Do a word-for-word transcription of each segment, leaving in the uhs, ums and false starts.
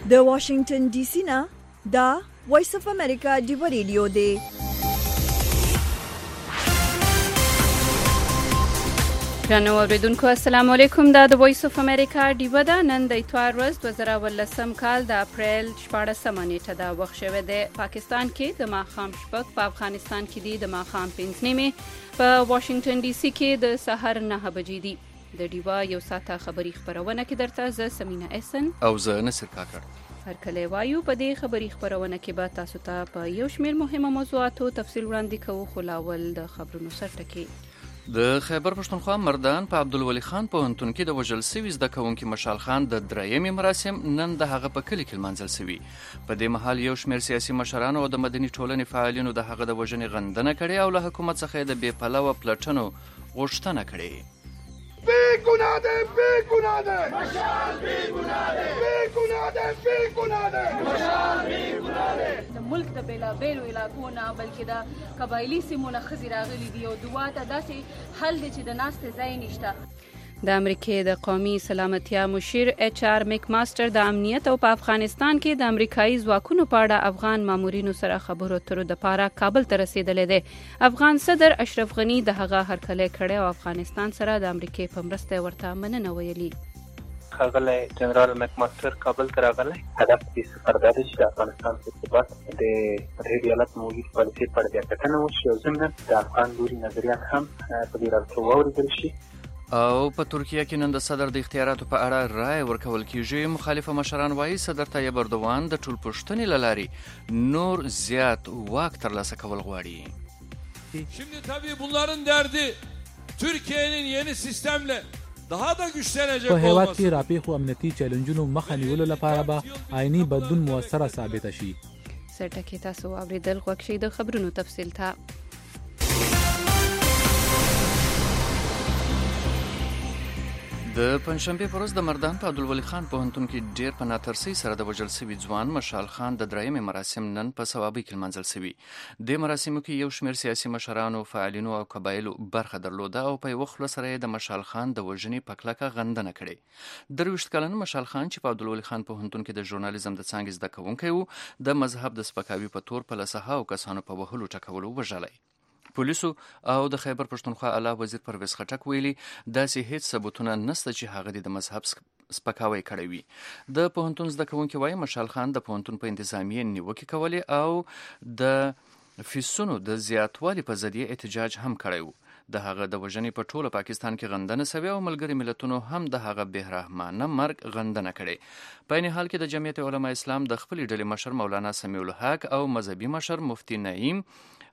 د واشنگټن ډي سي نه دا وایس اف امریکا ډیو ریډیو دی. جنو اوریدونکو السلام علیکم. دا د وایس اف امریکا ډیو ده. نن د اتوار ورځ دوه زره ولسم کال د اپریل شپاړسمه نیټه ده. وخت شوی دی پاکستان کې د ماښام شپږ، په افغانستان کې دی د ماښام پنځه نیمې، په واشنگټن ډي سي کې د سحر نهه بجې دي. د ډیوا یو ساعته خبري خبرونه کې درته زه سمینه احسن او زه نصر کاکړ هر کله وایو. په دې خبري خبرونه کې به تاسو ته په یو شمېر مهمه موضوعاتو تفصیل وړاندې کوو، خو لاول د خبرونو سرټکي. د خیبر پښتونخوا مردان په عبدالولي خان پوهنتون کې د وژل سوي زده کوونکي مشال خان د درېیمې مراسم نن د هغه په کلي کې لمانځل سوي. په دې مهال یو شمېر سیاسي مشرانو او د مدني ټولنې فعالینو د هغه د وژنې غندنه کړې او له حکومت څخه یې د بې پلوه پلټنو غوښتنه کړې. بیگناه ده بیگناه ده مشال بیگناه ده بیگناه ده بیگناه ده مشال بیگناه ده. د ملک د بیلا بیلو علاقو نه بلکې د قبایلي سیمو نه ښځې راغلي دي او دوا ته داسې حل دی چې د ناستې ځای نشته. د امریکې د قومي سلامتیا مشیر ایچ آر میک ماستر د امنیت او په افغانستان کې د امریکایي ځواکونو په اړه افغان مامورینو سره خبرو اترو دپاره کابل ته رسیدلی دی. افغان صدر اشرف غني د هغه هرکلی کړی او افغانستان سره د امریکې په مرسته ورته مننه ویلي. ښاغلی جنرال میک ماستر کابل ته راغلی. هدف دې سفر دا دی چې د افغانستان په ثبات د متحد ایالات موجود پالیسۍ په اړه بیا کتنه وشي او ضمناً د افغان لوري نظریات هم په دې رابطه واورېدل شي. او په ترکیه کې نن د صدر د اختیاراتو په اړه رای ورکول کیږي. مخالفه مشران وایي صدر طیب اردوان د ټولپوښتنې له لارې نور زیات واک ترلاسه کول غواړي. Şimdi tabii bunların derdi Türkiye'nin yeni sistemle daha da güçlenecek olması. په هیواد کې راپېښو امنیتي چیلنجونو مخه نیولو لپاره به آئینی بدلون موثره ثابته شي. سرټکي تاسو اوریدل غوږ شئ د خبرونو تفصیل ته. د پنځشنبې په ورځ د مردان په عبدالولي خان پوهنتون کې ډېر په ناترسۍ سره د وژل سوي ځوان مشال خان د درېیمې مراسم نن په ثوابۍ کې لمانځل سوي. د مراسمو کې یو شمېر سیاسي مشرانو، فعالینو او قبایلو برخه درلوده او په یوه خوله سره یې د مشال خان د وژنې په کلکه غندنه کړې. درویشت کلن مشال خان چې په عبدالولي خان پوهنتون کې د ژورنالیزم د څانګې زده کوونکی و، د مذهب د سپکاوي په تور په لسهاو کسانو په وهلو ټکولو وژلی. پولیسو او د خیبر پښتونخوا اعلی وزیر پرویز خټک ویلي داسې هیڅ ثبوتونه نشته چې هغه د مذهب سپکاوی کړی وي. د پوهنتون زده کوونکي وایي مشال خان د پوهنتون په انتظامیې نیوکې کولې او د فیسونو د زیاتوالي په ضد یې احتجاج هم کړی و. د هغه د وژنې په ټوله پاکستان کې غندنه سوې او ملګري ملتونو هم د هغه بهرحمانه مرګ غندنه کړې. په این حال کې د جمعیت علما اسلام د خپلې ډلې مشر مولانا سمیع الحق او مذهبي مشر مفتی نعیم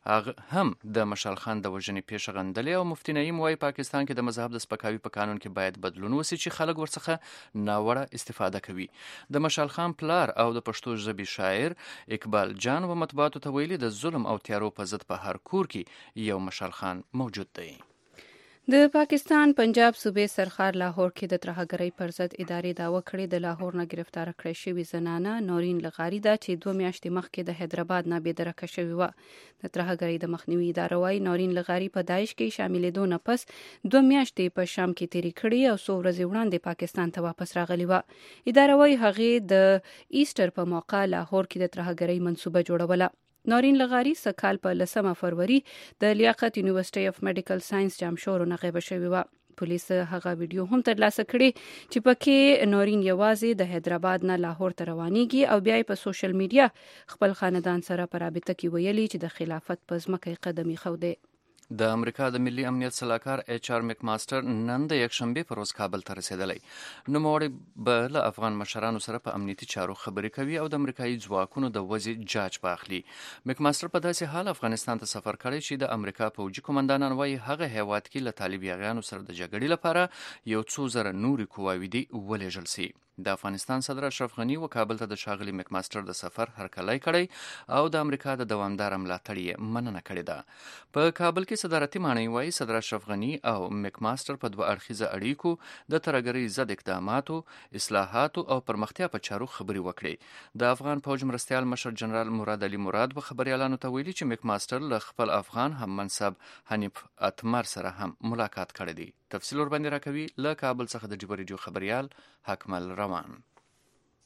هم د مشال خان د وژنې پیښه غندلې او مفتی نعیم وایي پاکستان کې د مذهب د سپکاوي په قانون کې باید بدلون وسي چې خلک ورڅخه ناوړه استفاده کوي. د مشال خان پلار او د پښتو ژبې شاعر اقبال جان و مطبوعاتو ته ویلي د ظلم او تیارو په ضد په هر کور کې یو مشال خان موجود دی. د پاکستان پنجاب صوبې سرخار لاهور کې د ترهګرۍ پر ضد ادارې دعوه کړې د لاهور نه گرفتاره کړې شوې زنانه نورین لغاري ده چې دوه میاشتې مخکې د حیدرآباد نه بېدرکه شوې وه. د ترهګرۍ د مخنیوي اداره وایي نورین لغاري په داعش کې شاملېدو نه پس دوه میاشتې په شام کې تېرې کړې او څو ورځې وړاندې پاکستان ته واپس راغلې وه. اداره وایي هغې د ایسټر په موقع لاهور کې د ترهګرۍ منصوبه جوړوله. نورین لغاري سکال په لسمه فروری د لیاقت یونیورسيټي اف میډیکل ساينس جامشورو نه غیبه شوې وه. پولیس هغه ویډیو هم ترلاسه کړې چې پکې نورین یوازې د حیدرآباد نه لاهور ته روانېږي او بیا په سوشل میډیا خپل خاندان سره په رابطه کې ویلي چې د خلافت په ځمکه قدم ایښودی. د امریکا د ملي امنیت سلاکار ایچ آر میک ماستر نن د یکشنبې پر ورځ کابل ته رسیدلی. نوموړی به له افغان مشرانو سره په امنیتي چارو خبرې کوي او د امریکایي ځواکونو د وضع جاج به اخلي. میک ماستر په داسې حال افغانستان ته سفر کړی چې د امریکا پوځي قومندانان وایي هغه هیواد کې له طالب یاغیانو سره د جګړې لپاره یو څو زره نورې قواوې دي ولېږل سي. د افغانستان صدر اشرف غني و کابل ته د ښاغلي میک ماستر د سفر هرکلی کړی او د امریکا د دوامداره ملاتړ یې مننه کړې ده. په کابل کې صدارتي ماڼۍ وایي صدر اشرف غني او میک ماستر په دوه اړخیزه اړیکو د ترهګرۍ ضد اقداماتو، اصلاحاتو او پرمختیا په چارو خبرې وکړې. د افغان پوځ مرستیال مشر جنرال مراد علي مراد و خبریالانو ته ویلي چې میک ماستر له خپل افغان هم منصب حنیف اتمر سره هم ملاقات کړی دی. تفصیل ورباندې راکوي له کابل څخه د ډیو ریډیو خبریال حکمل روان.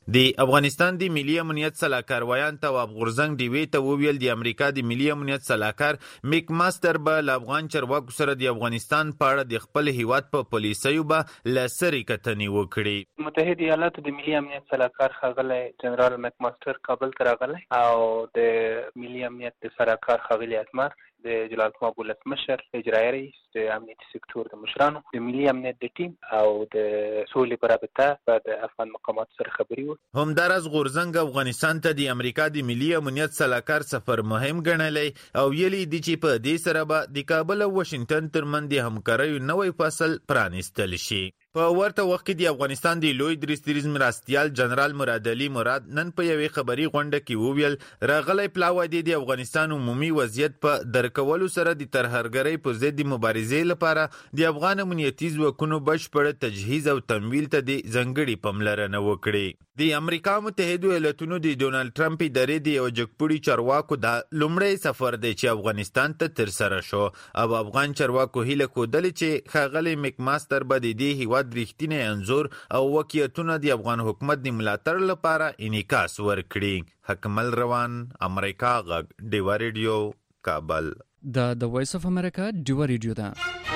د افغانستان د ملي امنیت سلاکار ویان تواب غورزنګ ډیوی ته وویل د امریکا د ملي امنیت سلاکار میک ماستر به له افغان چارواکو سره د افغانستان په اړه د خپل هیواد په پالیسیو به له سرې کتنې وکړي. متحده ایالاتو د ملي امنیت سلاکار ښاغلی جنرال میک ماستر کابل ته راغلی او د ملي امنیت د سلاکار ښاغلي اتمر د جلال کومه ولسمشر اجرایي رئیس د امنیتي سکتور د مشرانو د ملي امنیت د ټیم او د سولې په رابطه د افغان مقاماتو سره خبرې وکړې. همداراز غورزنګ افغانستان ته د امریکا د ملي امنیت سلاکار سفر مهم ګڼلی او ویلي دي چې په دې سره به د کابل او واشنګټن ترمنځ د همکاریو نوی فصل پرانیستل شي. په ورته وخت کې د افغانستان د لوی درستیز مرستیال جنرال مراد علي مراد نن په یوې خبري غونډه کې وویل راغلی پلاوی دی د افغانستان عمومي وضعیت په درکولو سره د ترهګرۍ په ضد مبارزې لپاره د افغان امنیتي ځواکونو بشپړ تجهیز او تمویل ته د ځانګړي پاملرنه وکړي. د امریکا متحده ایالاتونو د ډونالډ ټرمپ ادارې د یو جګپوړي چارواکو دا لومړی سفر دی چې افغانستان ته ترسره شو او افغان چارواکو هیله کودلې چې ښاغلی میک ماستر به د دې هیواد رښتینی انځور او واقعیتونه د افغان حکومت د ملاتړ لپاره انعکاس ورکړي. حکمل روان، امریکا غږ، ډیوا ریډیو، کابل. دا د وایس اف امریکا ډیوا ریډیو ده.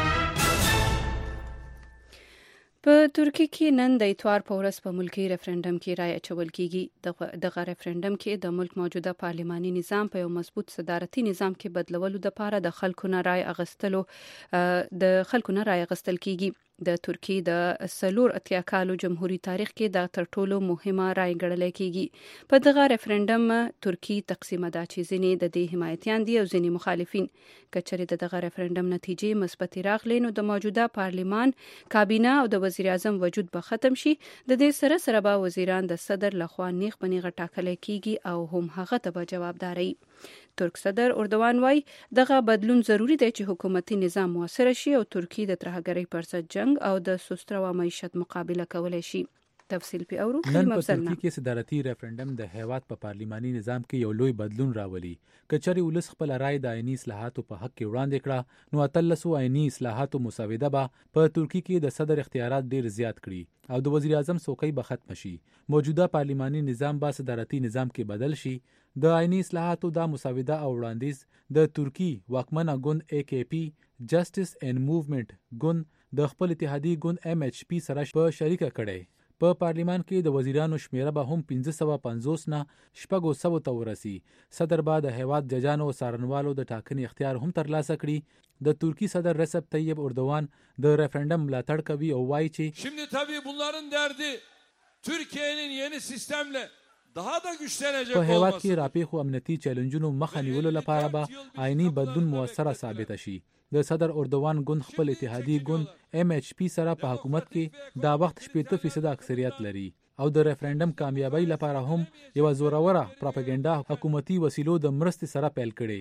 په ترکیه کې نن د اتوار په ورځ په ملکی ریفرندم کې رای اچول کیږي. دغه ریفرندم کې د ملک موجوده پارلماني نظام په یو مضبوط صدارتي نظام کې بدلولو لپاره د خلکو نه رای اغستلو د خلکو نه رای اغستل کیږي. د ترکیه د سلور اتیا کالو جمهوریت تاریخ کې د تر ټولو مهمه رای ګڼل کیږي. په دغه ریفرندم ترکیه تقسیم ده چې ځینې د دې حمایتيان دي او ځینې مخالفین. کچره د دغه ریفرندم نتیجې مثبت راغلي نو د موجوده پارلمان، کابینه او د وزیر اعظم وجود به ختم شي. د دې سره سره به وزیران د صدر لخوا نیغ بنیغه ټاکل کیږي او هم هغه ته به جوابداري. ترک صدر اردوان وای دغه بدلون ضروری دی چې حکومتي نظام موثر شي او ترکیه د ترهګرۍ پر ضد جنگ او د سسترو معیشت مقابله کولای شي. تفصیل په اورو نن په ترکیه کې صدارتي ریفرندم د هیواد په پارلماني نظام کې یو لوی بدلون راولي. کچري ولس خپل رائے د آئینی اصلاحاتو په حق کې وړاندې کړه نو اتلسو آئینی اصلاحاتو مسوده به په ترکیه کې د صدر اختیارات ډیر زیات کړي او د وزیر اعظم څوکۍ به ختم شي. موجوده پارلماني نظام به صدارتي نظام کې بدل شي. د آئینی اصلاحاتو دا مسوده او وړاندیز د ترکیه واکمنه ګوند ای کی پی جسټس اینڈ موومنٹ ګوند د خپل اتحادی ګوند ایم ایچ پی سره په شریکه کړي. په پارلیمان کې د وزیرانو شمیره به هم پنځه سوه پنځوس نه شپږو سوو ته ورسي. صدر به د هیواد ججانو او څارنوالو د ټاکنې اختیار هم ترلاسه کړي. د ترکی صدر رسب طیب اردوان د ریفرندم ملاتړ کوي او وایي چې Şimdi tabii bunların derdi Türkiye'nin yeni sistemle daha da güçlenecek په هیواد olması. کې راپېښو امنیتي چیلنجونو مخه نیولو لپاره به آئینی بدلون موثره ثابته شي. د صدر اردوان ګوند خپل اتحادی ګوند ایم ایچ پی سره په حکومت کې دا وخت شپږ فیصد اکثریت لري او د ریفرندم کامیابی لپاره هم یو زوروره پروپاګاندا حکومتي وسیلو د مرستې سره پیل کړي.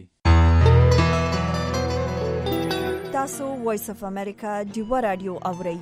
تاسو وایس اف امریکا ډیوا رادیو اورئ.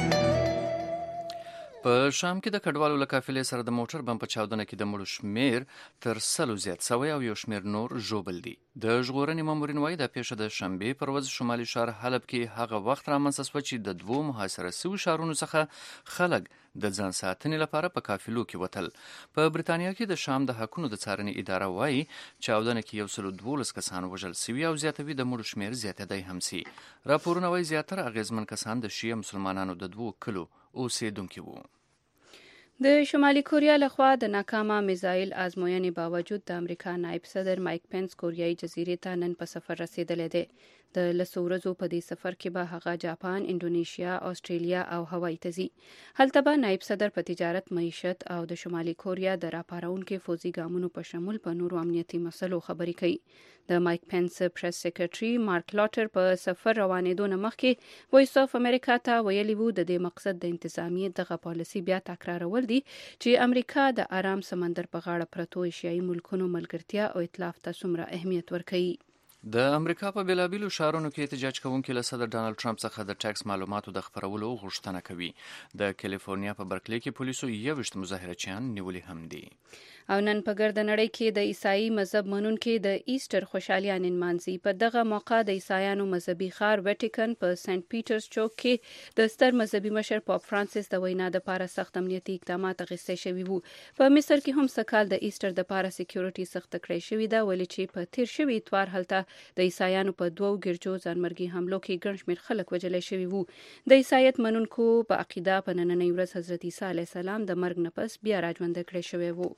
په شام کې د کډوالو له قافلې سره د موټر بم په چاودنه کې د مړو شمیر تر سلو زیات شوی او یو شمیر نور ژوبل دي. د ژغورنې مامورین وایي دا پیښه د شنبې پر ورځ شمالي ښار حلب کې هغه وخت رامنځته شوه چې د دوو محاصره شویو ښارونو څخه خلک د ځان ساتنې لپاره په قافلو کې وتل. په بریتانیا کې د شام د حقونو د څارنې اداره وایي چاودنه کې یو سلو دولس کسان وژل شوي او زیاتوي د مړو شمیر زیاتېدی هم سي. راپورونه وایي زیاتره اغېزمن کسان د شیعه مسلمانانو د دوو کلو اوسېدونکي وو. د شمالي کوریا لخوا د ناکامه میزایل ازموینې باوجود د امریکا نائب صدر مایک پنس کوریایي جزیرې ته نن په سفر رسیدلی دی. د لسو ورځو په دې سفر کې به هغه جاپان، انډونیشیا، استرالیا او هوایی ته ځي. هلته به نائب صدر په تجارت، معیشت او د شمالي کوریا د راپارونکو فوزي ګامونو په شمول په نورو امنیتي مسلو خبرې کوي. د مایک پنس پریس سیکریټري مارک لاټر په سفر روانېدو نه مخکې وایس اف امریکا ته ویلي وو د دې مقصد د انتظامیې دغه پالیسي بیا تکرارول دي چې امریکا د آرام سمندر په غاړه پرتو ایشیایي ملکونو ملګرتیا او ائتلاف ته څومره اهمیت ورکوي. د امریکا په بیلابیلو ښارونو کې احتجاج کوونکي له صدر ډانلډ ټرمپ څخه د ټیکس معلوماتو د خپرولو غوښتنه کوي. د کالیفورنیا په برکلی کې پولیسو یوویشت مظاهرچیان نیولي هم دي. او نن په ګرده نړۍ کې د عیسائی مذهب منونکي د ایسټر خوشحالیان نمانځي. په دغه موقع د عیسایانو مذهبي ښار ویټیکن په سنت پیټرز چوک کې د ستر مذهبي مشر پاپ فرانسیس د وینا دپاره سخت امنیتي اقدامات اخیستل شوي وو. په مصر کې هم سکهال د ایسټر دپاره سکیورټي سخته کړې شوې ده، ولې چې په تیر شوي اتوار هلته د عیسایانو په دوو ګرجو ځانمرګي حملو کې ګڼ شمېر خلک وژلای شوي وو. د عیسایت منونکو په عقیده په نننۍ ورځ حضرت عیسی علیه السلام د مرګ نه پس بیا راژوندی کړی شوی وو.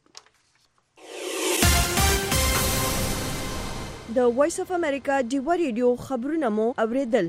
د وایس اف امریکا ډیوا ریډیو خبرونه مو اوریدل.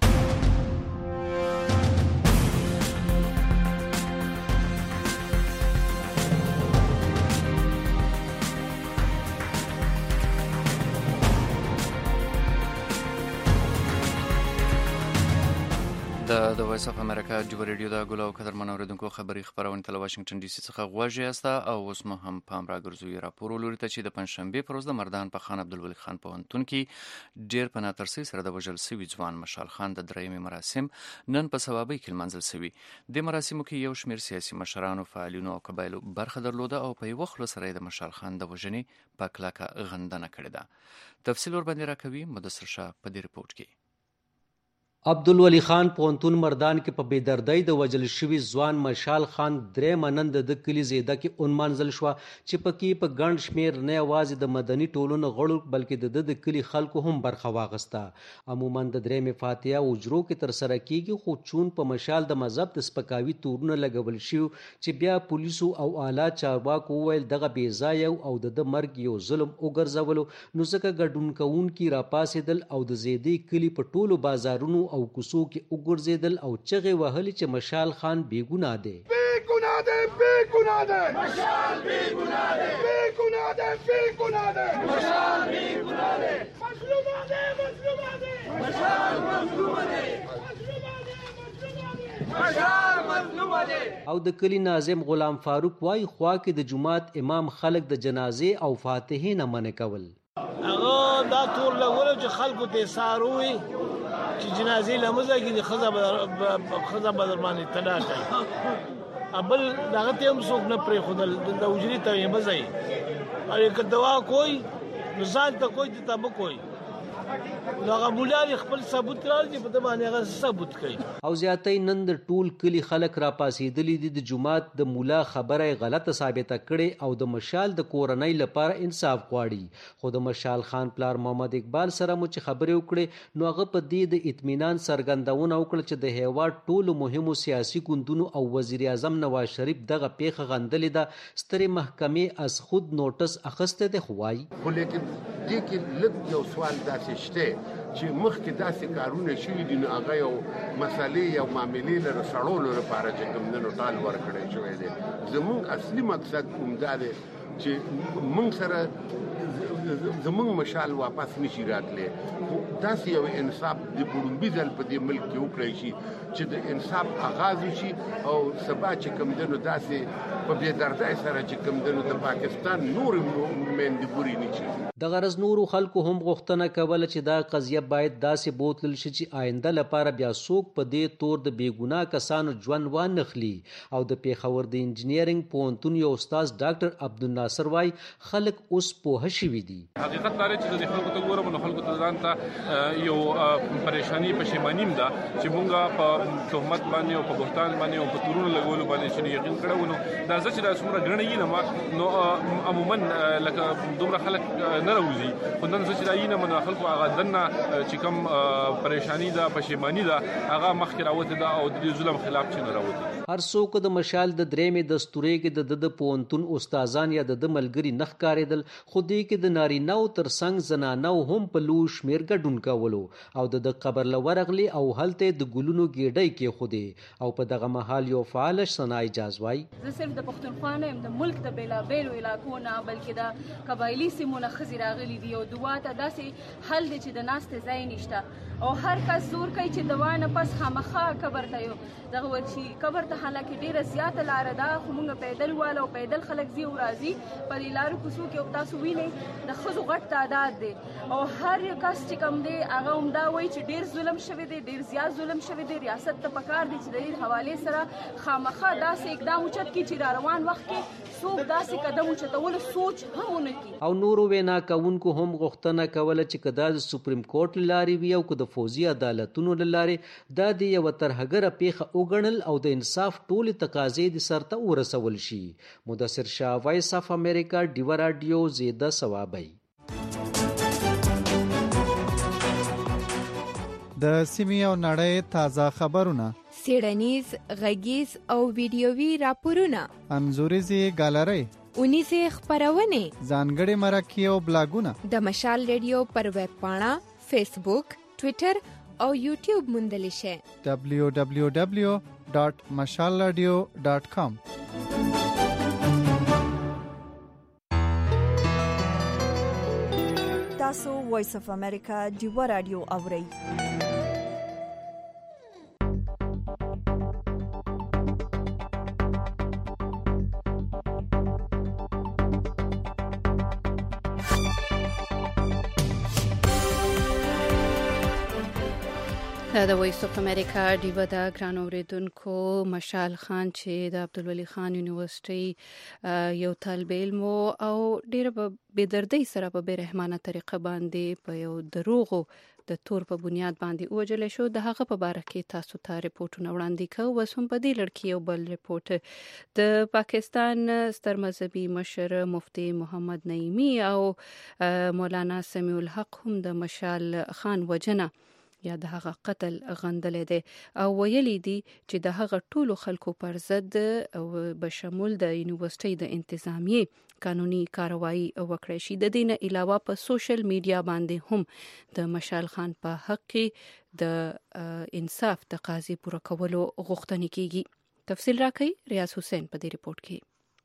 د د وایس اف امریکا ډیوا ریډیو د ګلو او قدر منوریدونکو خبري خبرونه تل واشنگټن ډي سي څخه غواړي استا او اوس مو هم پام راګرځوي راپور لوري ته چې د پنځشنبه پر ورځ د مردان په خان عبدالولي خان پوهنتون کې ډیر په ناترسي سره د وژل شوي ځوان مشال خان د درېیمې مراسم نن په ثوابي کې لمانځل شوي. د مراسمو کې یو شمېر سیاسي مشرانو، فعالینو او قبایلو برخه درلوده او په یو خلو سره د مشال خان د وژنې په کلکه غندنه کړې ده. تفصیل ور باندې راکوي مدثر شاه په دې رپورت کې. عبدالولي خان پوهنتون مردان کې په بېدردۍ د وژل شوي ځوان مشال خان درېیمه نن د کلي زیده کې ونمانځل شوه چې پکې په ګڼ شمېر نه یوازې د مدني ټولنو غړو بلکې د ده د کلي خلکو هم برخه واخیسته. عموما د درېیمې فاتحه اجرو کې ترسره کیږي، خو چون په مشال د مذهب د سپکاوي تورونه لګول شوي چې بیا پولیسو او اعلی چارواکو وویل دغه بې ځایه او د ده مرګ یو ظلم وګرځولو، نو ځکه ګډون کوونکي راپاڅېدل او د زیدې کلي په ټولو بازارونو او کوڅو کې وګرځېدل او چغې وهلې چې مشال خان بې ګناه دی. بې ګناه دی، بې ګناه دی، مشال بې ګناه دی، بې ګناه دی، بې ګناه دی، مشال بې ګناه دی، مظلوم دی، مظلوم دی، مشال مظلوم دی، مشال مظلوم دی. او د کلي ناظم غلام فاروق وایي خوا کې د جماعت امام خلک د جنازې او فاتحې نه منع کول. هغه دا تور لګولو چې خلکو ته ساروي چې جنازې لمزه کې د خزه خزه بدر باندې تدا کوي. ابل دغه ته هم څوک نه پرې خدل د وجري ته یې مزای او که دوا کوئی ځان ته کوئی ته به کوئی دغه مولا خپل ثبوت راځي په دې باندې هغه ثبوت کوي. او زیاتې نن د ټول کلي خلک را پاسېدلي دي د جماعت د مولا خبره غلطه ثابته کړي او د مشال د کورنۍ لپاره انصاف غواړي. خو د مشال خان پلار محمد اقبال سره مو چې خبرې وکړې نو هغه په دې د اطمینان څرګندونه وکړه چې د هیواد ټولو مهمو سیاسي ګوندونو او وزیر اعظم نواز شریف دغه پیښه غندلې ده. سترې محکمې از خود نوټس اخیستی دی. خو وایي خو لیکن دې کې لږ یو سوال داسې شته چې مخکې داسې کارونه شوي دي نو هغه یو مسلې یو معاملې لره سړولو لپاره چې کوم دنو ټال ورکړی شوی دی. زموږ اصلي مقصد همدا دی چې موږ سره زموږ مشال واپس نشي راتلی. داسې یو انصاف د بوړمبي ځل په دې ملک کې وکړی شي چې د انصاف آغاز وشي او سبا چې کوم دنو داسې په بېدردۍ سره چې کوم دنو د پاکستان نورې میندې بورې نه شي. د غرض نورو خلکو هم غوښتنه کوله چې دا قضیه باید داسې بوتلل شي چې آینده لپاره بیا څوک په دې تور د بې ګناه کسانو ژوند وانخلي. او د پیښور د انجینرینګ پوهنتون یو استاد ډاکټر عبدالناصر وایي خلک اوس پوه شوي دي. حقیقت دا دی چې د خلکو ته ګورم نو خلکو ته ځان ته یو پریشانی پښیمانیم ده چې مونږ په تهمت باندې او په بهتان باندې او په تورونو لګولو باندې چې یقین کړو نو دا چې دا څومره ګڼي نه ما نو عموما لکه دومره خلک نه راوځي. خو نن چې دا یې نه من خلکو هغه دنه چې کوم پریشانی ده پښیمانی ده هغه مخکې راوته ده او د ظلم خلاف چې نه راوته. هر څوک د مشال د درېیمې دستورې کې د د پوهنتون استادان یا د د ملګري نخ کارېدل، خو دې کې د نارینه‌و ترڅنګ زنانه‌و هم په لوی شمېر ګډون کولو او د د قبر له ورغلي او هلته د ګلونو ګېډۍ کېښودې. او په دغه مهال یو فعال ثنا اجاز وایي زه صرف د پښتونخوا نه یم، د ملک د بېلابېلو علاقو نه بلکې د قبایلي سیمو نه ښځې راغلي دي او دعا ته داسې حل دی چې د ناستې ځای نشته او هر کس زور کوي چې دوا نه پس خامخا قبر ته یو دغه ورشي قبر ته، حالکه ډیره زیاته لاره ده خو موږ پیدل والا او پیدل خلک ځي او راځي په دې لارو کوڅو کې. تاسو وینئ د ښځو غټ تعداد دی او هر کس چې کوم دی هغه همدا وایي چې ډیر ظلم شوی دی، ډیر زیات ظلم شوی دی. ریاست ته پکار دی چې د دې حوالې سره خامخا داسې اقدام اوچت کړي چې را روان وخت کې څوک داسې قدم اوچتولو سوچ هم ونه کړي. او نورو وینا کوونکو هم غوښتنه کوله چې که دا د سپریم کورټ له لارې وي او که د فوزي عدالتونو له لارې دا د یوه ترهګره پیښه وګڼل او د انصاف ټولې تقاضې د سرته ورسول شي. مدثر شاه، وایس اف امریکا، ډیوه راډیو، زیده ثوابی. د سیمې او نړۍ تازه خبرونه، څېړنیز، غږیز او ویډیوي راپورونه، انځوریزې ګالرۍ، اونیزې خپرونې، ځانګړي مرکې او بلاګونه د مشال ریډیو پر ویب پاڼه، فیسبوک، ټویټر او یوټیوب موندلی شئ. دبلیو دبلیو دبلیو ډاټ مشال راډیو ډاټ کام. تاسو وایس اف امریکا ډیوه راډیو اورئ. دا د وایس اف امریکا ډیوه دا ګران اوریدونکو. مشال خان چې د عبدالولي خان یونیورسيټي یو طالب علم او ډېر په بېدردۍ سره په بېرحمانه طریقه باندې په یو دروغو د تور په بنیاد باندې ووژل شو، د هغه په باره کې تاسو ته ریپورټونه وړاندې کوو. اوس هم په دې لړ کې یو بل ریپورټ د پاکستان ستر مذهبي مشر مفتي محمد نعیمي او مولانا سمیع الحق هم د مشال خان وجنه یا د هغه قتل غندلې ده او ویلي دي چې د هغه ټولو خلکو پر ضد او بشمول د یونیورسيټي د انتظامیه قانوني کاروایی وکړي شي. د دې نه علاوه په سوشل میډیا باندې هم د مشال خان په حق کې د انصاف تقاضې پوره کولو غوښتنه کیږي. تفصیل راکړي ریاض حسین په دې ریپورت کې.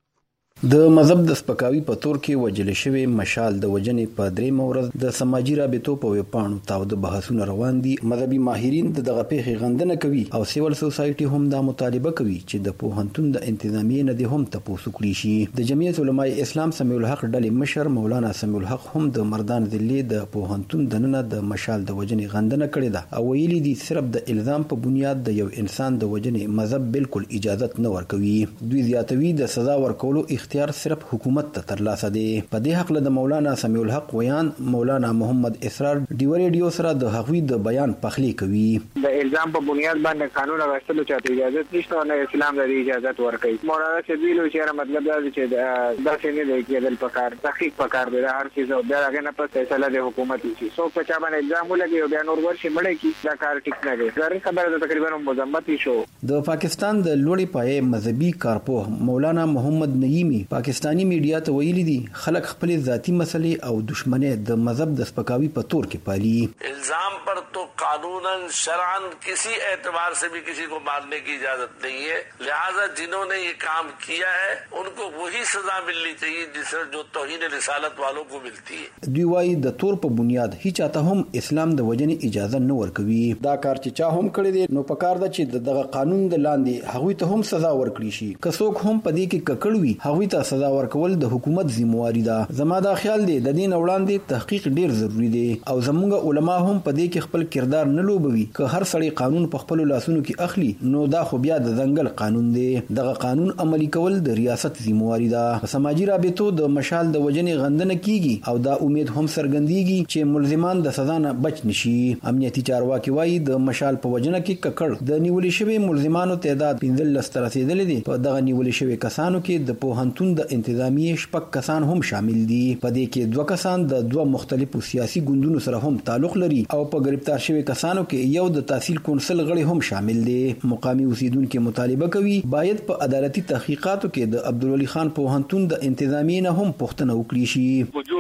د مذهب د سپکاوي په تور کې وجل شوی مشال د وجنې په درې مورز د سماجی رابطو په وپاڼو تاو د بحثونه روان دي. مذهبي ماهرین د دغه پیښې غندنه کوي او سیول سوسایټي هم دا مطالبه کوي چې د پوهنتون د انتظامیې نه دي هم تاسو کړی شي. د جمعیت علماء اسلام سمیع الحق ډلې مشر مولانا سمیع الحق هم د مردان ذلی د پوهنتون د نن د مشال د وجنې غندنه کړې ده او ویلي دي صرف د الزام په بنیاد د یو انسان د وجنې مذهب بالکل اجازه نه ورکوي. دوی زیاتوي د سزا ورکولو اختیار صرف حکومت ته ترلاسه دی. په دې حق له د مولانا سمیع الحق ویان مولانا محمد اسرار ډیو ریډیو سره د هغوی د بیان پخلی کوي. د الزام په بنیاد باندې قانون راوستلو چاته اجازه نشته او نه اسلام د اجازه ورکوي. مولانا سیدلو چې مطلب دا چې دا څنګه دی کېدل پکار تحقیق پکار دی هر څه او دا هغه نه په فیصله د حکومت شي. سو په چا باندې الزام ولګي او بیا نور ورشي مړی کی دا کار ټیک نه دی. زر خبره تقریبا مذمت شو. د پاکستان د لوړې پایې مذهبي کارپوه مولانا محمد نعیمي پاکستانی میډیا ته ویلي دي خلک خپل ذاتی مسلې او دشمنۍ د مذهب د سپکاوي په تور کې پالي. الزام پر تو قانوناً شرعاً کسی اعتبار سے بھی کسی کو مارنے کی اجازت نہیں ہے. لہذا جنہوں نے یہ کام کیا ہے ان کو وہی سزا ملنی چاہیے جس جو توہین رسالت والوں کو ملتی ہے. دوی وايي د تور په بنیاد هیڅ چاته هم اسلام د وجنې اجازه نه ورکوي. دا کار چې چا هم کړی دی نو پکار ده چې دغه قانون د لاندې هغوی ته هم سزا ورکړي شي. که څوک هم په دې کې ککړ وي هغوی ته سزا ورکول د حکومت ذمہواری ده. زما دا خیال دی د دې وړاندې تحقیق ډیر ضروری دی او زموږ علما هم په دې کې خپل کردار نه لوبوي. که هر سړی قانون په خپل لاسونو کې اخلي نو دا خو بیا د ځنګل قانون دی. دغه قانون عملی کول د ریاست ذمہواری ده. په سماجی رابطو د مشال د وجنې غندنه کیږي او دا امید هم څرګندېږي چې ملزمان د سزا نه بچ نشي. امنیتي چارواکي وايي د مشال په وجنه کې ککړ د نیولې شوی ملزمانو تعداد پنځلس تر رسیدلې دي. په دغه نیولې شوی کسانو کې د پوهنتون د انتظامیه شپږ کسان هم شامل دي. په دې کې دوه کسان د دوه مختلفو سیاسي ګوندونو سره هم تعلق لري او په گرفتار شوی کسانو کې یو د تحصیل کونسل غړي هم شامل دي. مقامی اوسیدونکو مطالبه کوي باید په عدالتي تحقیقاتو کې د عبدالولي خان پوهنتون د انتظامیه نه هم پوښتنه وکړي شي. جو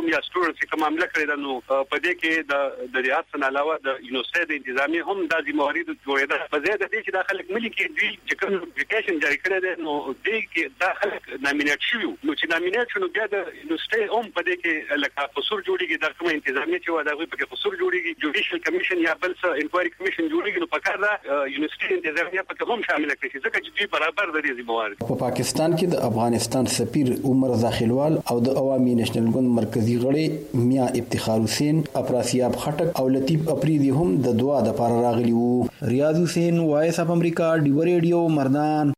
کوم یا سټوډنټس کوم معاملې کړی دا نو په دې کې د د ریاست نه علاوه د یونیورسيټي د انتظامی هم د ذمہواری د جوړېده په ځای د دې چې داخله ملي کې دی چې کوم اپلیکیشن جاری کړی دی نو دې کې داخله نامینیټ شوی نو چې نامینیټ شنو بیا د یونیورسيټي هم په دې کې لکه قصور جوړیږي د کوم انتظامی چې و دا غوي په قصور جوړیږي جوډیشل کمیشن یا بل څه انکوایري کمیشن جوړیږي نو په کار دا یونیورسيټي انتظامی په کوم شامل کړي ځکه چې دوی برابر د دې ذمہواری په پاکستان کې د افغانستان سفیر عمر داخلوال او د عوامي نېشنل ګوند مرکزی غړي میا افتخار حسین افراسیاب خټک او لطیف اپریدي هم د دعا د پاره راغلي وو. ریاض حسین وایس اف امریکا ډیو ریډیو مردان.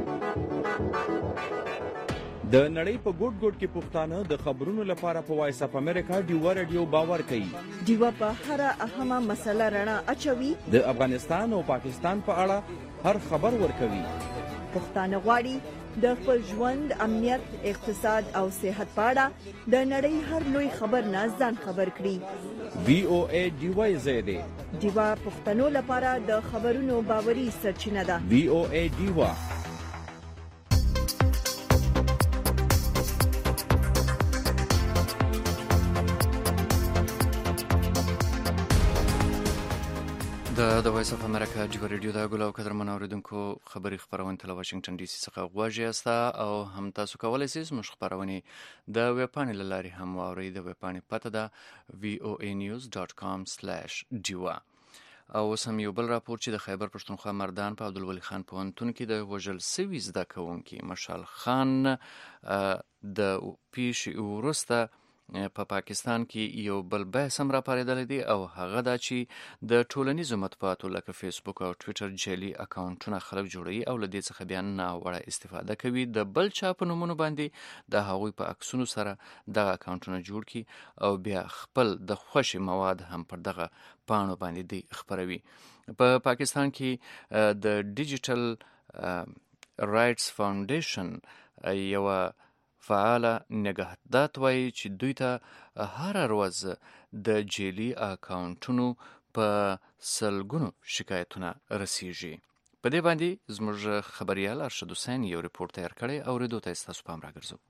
د نړۍ په ګوټ ګوټ کې پښتانه د خبرونو لپاره په وایس اف امریکا ډیو ریډیو باور کوي. ډیو په هر اهمه مسله رڼا اچوي. د افغانستان او پاکستان په اړه هر خبر ورکوي. پښتانه غواړي د خپل ژوند امنیت اقتصاد او صحت په اړه د نړۍ هر لوی خبر نه ځان خبر کړي. وی او ای ډیوای زیاده ډیوا پښتنو لپاره د خبرونو باوري سرچینه ده. وی او ای ډیوا د د وایس اف امریکا ډیو ریډیو دا ګل او قدر منوریدونکو خبري خبرونه تل واشنگټن ډي سي څخه غواړي استا او هم تاسو کولای شئ موږ خبرونه د ویب پاڼې لاري هم واورئ. د ویب پاڼې پته ده وی او ای نیوز ډاٹ کام سلیش ډیوا. او سم یو بل راپور چې د خیبر پښتونخوا مردان په عبدالولي خان پوهنتون کې د وژل سوي زده کوونکي مشال خان د پیښې وروسته په پا پاکستان کې یو بل بحث هم راپارېدلی دی او هغه دا چې د ټولنیزو مطبوعاتو لکه فیسبوک او ټویټر جعلي اکاونټونه خلک جوړوي او له دې څخه بیا ناوړه استفاده کوي. د بل چا په نومونو باندې د هغوی په عکسونو سره دغه اکاونټونه جوړ کړي او بیا خپل د خوښې مواد هم پر دغه پاڼو باندې دی خپروي. په پا پاکستان کې د ډیجیټل رایټس فاونډیشن یو فعاله نگهدات وایي چې دوی ته هر ورځ د جعلي اکاونټونو په سلګونو شکایتونه رسیږي. په دې باندې زموږ خبريال ارشد حسین یو ریپورت تیار کړی او ورېدو ته تاسو پام راګرځو.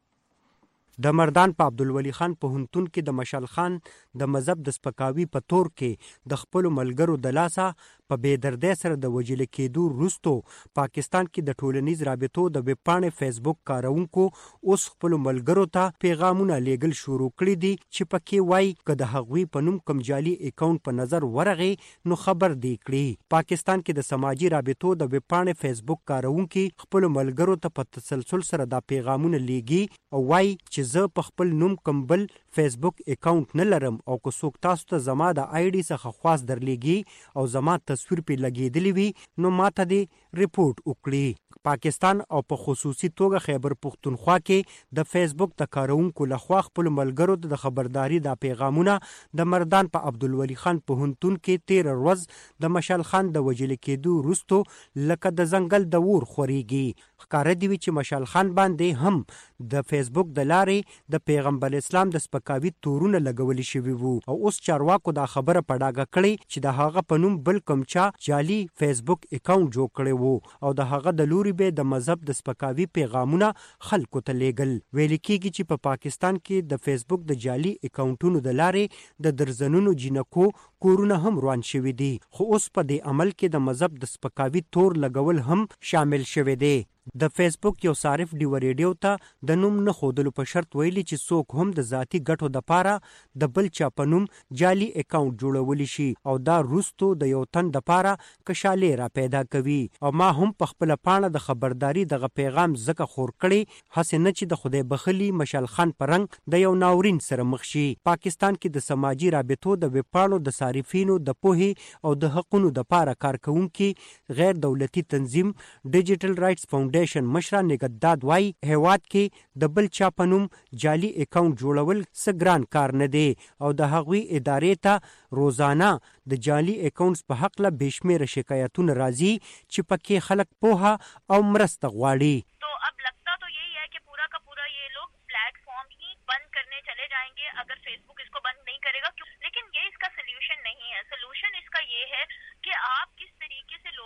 د مردان په عبدالولي خان پوهنتون کې د مشال خان د مذهب د سپکاوي په تور کې د خپل ملګرو د لاسه په بېدردۍ سره د وژل کېدو وروستو پاکستان کې د ټولنیز رابطو د ویب پاڼې فیسبوک کاروونکو اوس خپل ملګرو ته پیغامونه لیږل شروع کړي دي چې پکې وایي که د هغوی په نوم کوم جعلي اکاونټ په نظر ورغی نو خبر دی کړي. پاکستان کې د سماجي رابطو د ویب پاڼې فیسبوک کاروونکي خپل ملګرو ته په تسلسل سره دا پیغامونه لیږي او وایي چې زه په خپل نوم کوم بل فیسبوک اکاونټ نه لرم او که څوک تاسو ته زما د آی ډي څخه خواست درلیږي او زما تصویر پې لګېدلی وي نو ماته دې ریپورټ وکړي. پاکستان او په خصوصي توګه خیبر پښتونخوا کې د فیسبوک د کاروونکو لخوا خپل ملګرو ته د خبرداري دا پیغامونه د مردان په عبدالولي خان پوهنتون کې تیر ورځ د مشال خان د وژل کېدو وروستو لکه د ځنګل د اور خورېږي. ښکاره دي وي چې مشال خان باندې هم د فیسبوک د لارې د پیغمبر اسلام د سپکاوي تورونه لګولي شوي وو او اوس چارواکو دا خبره په ډاګه کړې چې د هغه په نوم بل کوم چا جعلي فیسبوک اکاونټ جوړ کړی وو او د هغه د لوري به د مذهب د سپکاوي پیغامونه خلکو ته لیږل. ویل کېږي چې په پا پاکستان کې د فیسبوک د جعلي اکاونټونو د لارې د درزنونو جنکو کورونه هم روان شوي دي خو اوس په دې عمل کې د مذهب د سپکاوي تور لګول هم شامل شوی دی. د فیسبوک یو صارف ډیو ریډیو ته د نوم نه ښودلو په شرط ویلي چې څوک هم د ذاتي ګټو دپاره د بل چا په نوم جعلي اکاونټ جوړولی شي او دا وروستو د یو تن دپاره کشالې را پیدا کوي. او ما هم په خپله پاڼه د خبرداري دغه پیغام ځکه خور کړی هسې نه چې د خدای بخلي مشال خان په رنګ د یو ناورین سره مخ شي. پاکستان کې د سماجي رابطو د ویب پاڼو د صارفینو د پوهې او د حقونو دپاره کار کوونکي غیر دولتي تنظیم ډیجیټل رایټس فاونډیشن مشره نگهداد وایي هیواد کې د بل چا په نوم جعلي اکاونټ جوړول څه ګران کار نه دی او د هغوی ادارې ته روزانه د جعلي اکاونټس په هکله بې شمېره شکایتونه راځي چې پکې خلک پوهه او مرسته غواړي. تو اب لگتا تو یہی ہے کہ پورا کا پورا یہ لوگ پلیٹ فارم ہی بند کرنے چلے جائیں گے اگر فیس بک اس کو بند نہیں کرے گا. لیکن یہ اس کا سلیوشن نہیں ہے. سلیوشن اس کا یہ ہے کہ آپ کس طریقے سے لوگ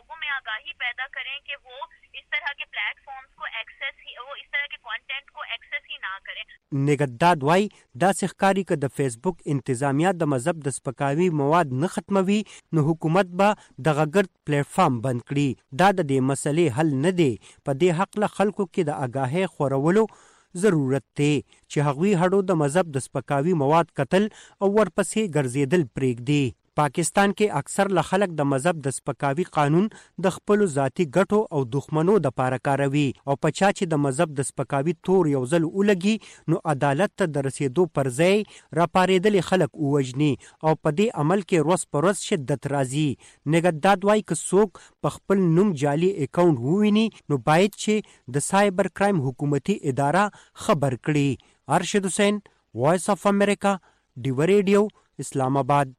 लोगों में आगाही पैदा करें कि वो इस तरह के प्लेटफॉर्म्स को एक्सेस ही वो इस तरह के कंटेंट को एक्सेस ही ना करें. نګداد وای دا ښکاری ک د فیسبوک انتظامیه د مذهب د سپکاوي مواد نه ختموي نو حکومت به د غګرد پلیټ فارم بند کړي. دا د دې مسلې حل نه دی. په دې حق له خلکو کې د آگاهۍ خورولو ضرورت دی چې هغوی هډو د مذهب د سپکاوي مواد قتل او ورپسې ګرځېدل پرېږدي. پاکستان کې اکثر له خلک د مذهب د سپکاوي قانون د خپل ذاتی ګټو او دښمنو د پاره کاروي او په چا چې د مذهب د سپکاوي تور یو ځل ولګي نو عدالت ته د رسیدو پر ځای راپارېدلې خلک ووجني او په دې عمل کې روز پر روز شدت راځي. نګداد وایي که څوک په خپل نوم جعلي اکاونټ وویني نو باید چې د سایبر کرایم حکومتي اداره خبر کړي. ارشد حسین، وایس اف امریکا، ډیو ریډیو، اسلام آباد.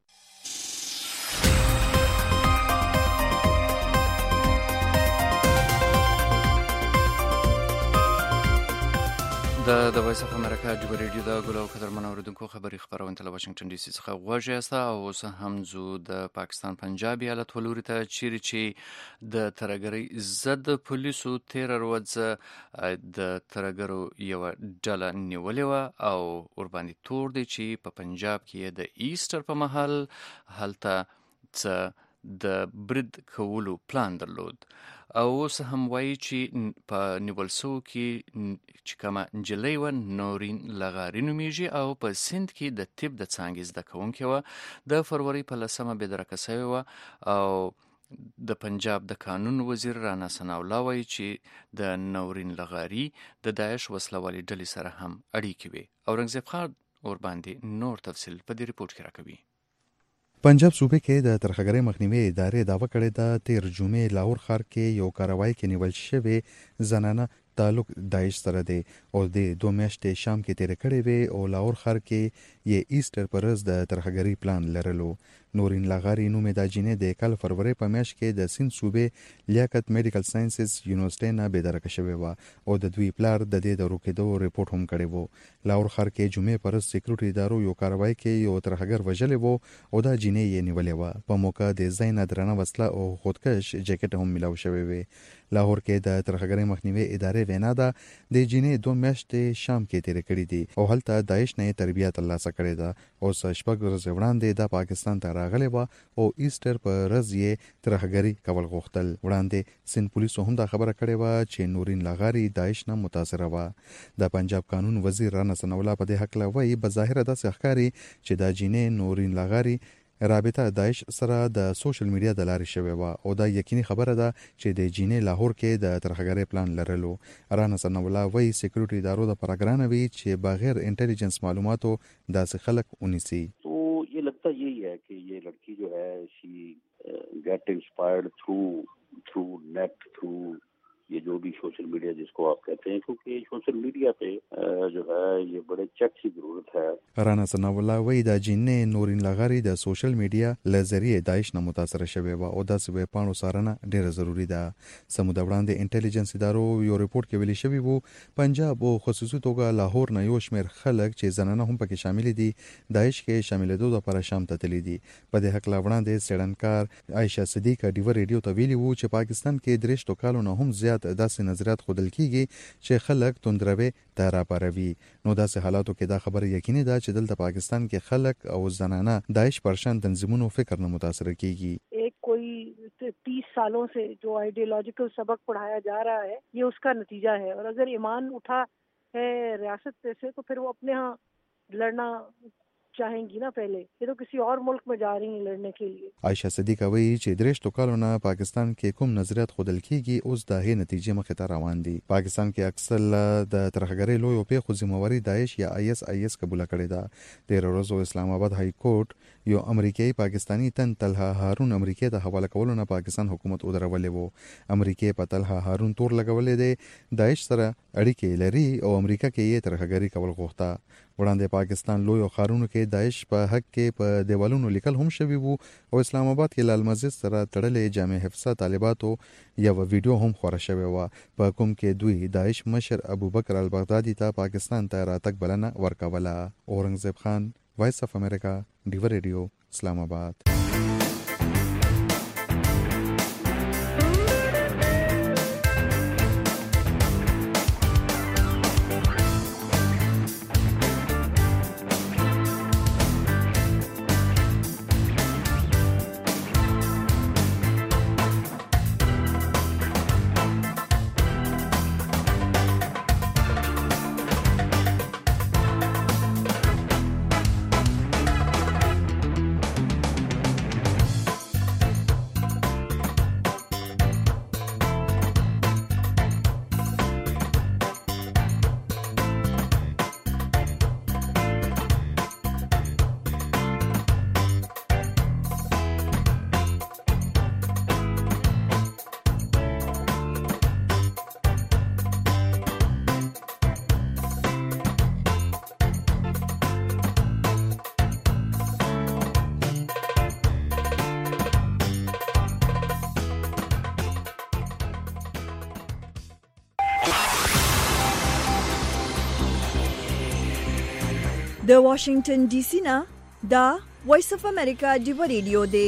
د د وایس اف امریکا ډیو ریډیو د ګلو قدرمن اوریدونکو خبري خبرونه تل واشنگټن ډي سي څخه غواړي است او اوس هم زو د پاکستان پنجاب ایالت ولوري ته چیرې چې د ترګري زد پولیسو تیر ورځ د ترګرو یو ډله نیولې و او اورباني تور دی چې په پنجاب کې د ایسټر په محل هلته څه د برید کولو پلان درلود او اوس هم وایي چې په نیول سو کې چې کومه نجلۍ وه نورین لغاري نومیږي او په سند کې د طب د څانګې زده کوونکې وه. د فروری په لسمه بېدرکه سوې وه او د پنجاب د قانون وزیر رانا ثناءالله وایي چې د نورین لغاري د داعش وسلوالې ډلې سره هم اړیکې وي. اورنګزیب خان ورباندې نور تفصیل په دې ریپورت کې راکوي. پنجاب صوبې کې د ترخګرۍ مخنیوي ادارې دعوه کړې ده تیر جمعې لاهور ښار کې یو کاروای کې نیول شوې زنانه تعلق داعش سره دی او د دوه میاشتې شام کې تیر کړې وي او لاهور ښار کې یې ایسټر پر ورځ د ترخګرۍ پلان لرلو. نورین لغاري نومې د جینې د کال فروری په میاشت کې د سند صوبې لیاقت میډیکل ساينسز یونیورسيټي نه بېدرکه شوې وه او د دوی پلار د دې د روکېدو ریپورت هم کړی وو. لاهور ښار کې جمعې پر ورځ سکیورټي ادارو یو کاروای کې یو ترخګر وژلی وو او دا جینې یې نیولې وه. په موقع د ځای نه درنه وسله او خودکش جیکټ هم ملاو شوی وي. لاهور کې د ترخګرۍ مخنیوي ادارې وینا ده د جینې دوه میاشتې شام کې تیر کړې دي او هلته داعش نه تربیت ترلاسه کړې ده او شپږ ورځې وړاندې د پاکستان ته راغلی وه او ایسټر په ورځ یې ترخګري کول غوښتل. وړاندې سند پولیسو هم دا خبره کړې وه چې نورین لغاري داعش نه متاثره وه. د پنجاب قانون وزیر رانا ثناءالله په دې هکله وایي بظاهره داسې ښکاري چې دا جینې نورین لغاري رابطه داعش سره د سوشل میډیا د لارې شوې وه او دا یقیني خبره ده چې د جینې لاهور کې د ترخګرۍ پلان لرلو. رانا ثناءالله وایي سکیورټي ادارو د پروګرام وی چې بغیر انټيليجنس معلوماتو داسې خلک ونیسي. تو یہ لگتا یہی ہے کہ یہ لڑکی جو ہے شی گیٹ انسپائرڈ تھرو تھرو نیٹ تھرو یہ جو بھی سوشل میڈیا جس کو آپ کہتے ہیں کیونکہ سوشل میڈیا پہ جو ہے یہ بڑے چیک کی ضرورت ہے. رانا ثناءالله وایي دا جینې نورین لغاري د سوشل میډیا له ذریعې داعش نه متاثره شوې وه او داسې ویبپاڼو څارنه ډېره ضروري ده. څه موده وړاندې انټيليجنس ادارو یو ریپورت کې ویلي شوي وو پنجاب او خصوصي توګه لاهور نه یو شمېر خلک چې زنانه هم پکې شامل دي داعش کې شاملېدو لپاره شام ته تللي دي. په دې هکله وړاندې څېړنکار عایشه صدیق ډیو ریډیو ته ویلي وو چې پاکستان کې درېشتو کالو نه هم زیات داسې نظریات ښودل کیږي چې خلک توندروي ته راپاروي. نو داسې حالاتو کې دا خبره یقیني ده چې دلته پاکستان کې خلک او زنانه داعش پر شان تنظیمونو فکر نه متاثر کیږي. ایک کوئی تیس سالوں سے جو آئیڈیولوجیکل سبق پڑھایا جا رہا ہے یہ اس کا نتیجہ ہے اور اگر ایمان اٹھا ہے ریاست سے تو پھر وہ اپنے ہاں لڑنا چاہیں گی نا. پہلے یہ تو کسی اور ملک میں جا رہی ہیں لڑنے کے لیے. عائشہ صدیق وایي چې درېشتو کالو نه پاکستان کې کوم نظریات ښودل کیږي اوس د هغې نتیجې مخې ته روان دي. پاکستان کې اکثر د ترخګرۍ لویو پیښو ذمہواري داعش یا آی اس آی اس قبوله کړې ده. تېره ورځ اسلام آباد های کورټ یو امریکایي پاکستانی تن طلحه هارون امریکای ته حواله کولو نه پاکستان حکومت ودرولې وو. امریکای په طلحه هارون تور لګولې دی داعش سره اړیکې لري او امریکا کې یې ترخګري کول غوښته. وړاندې پاکستان لویو ښارونو کې داعش په حق کې په دیوالونو لیکل هم شوي وو او اسلام آباد کې لال مسجد سره تړلې جامع حفظه طالباتو یو ویډیو هم خوره شوې وه په کوم کې دوی داعش مشر ابوبکر البغدادي ته پاکستان ته راتګ بلنه ورکوله. اورنګزیب خان، وایس اف امریکا، ډیو ریډیو، اسلام آباد. د واشنگټن ډي سي نه دا وایس اف امریکا دی ریډیو دی.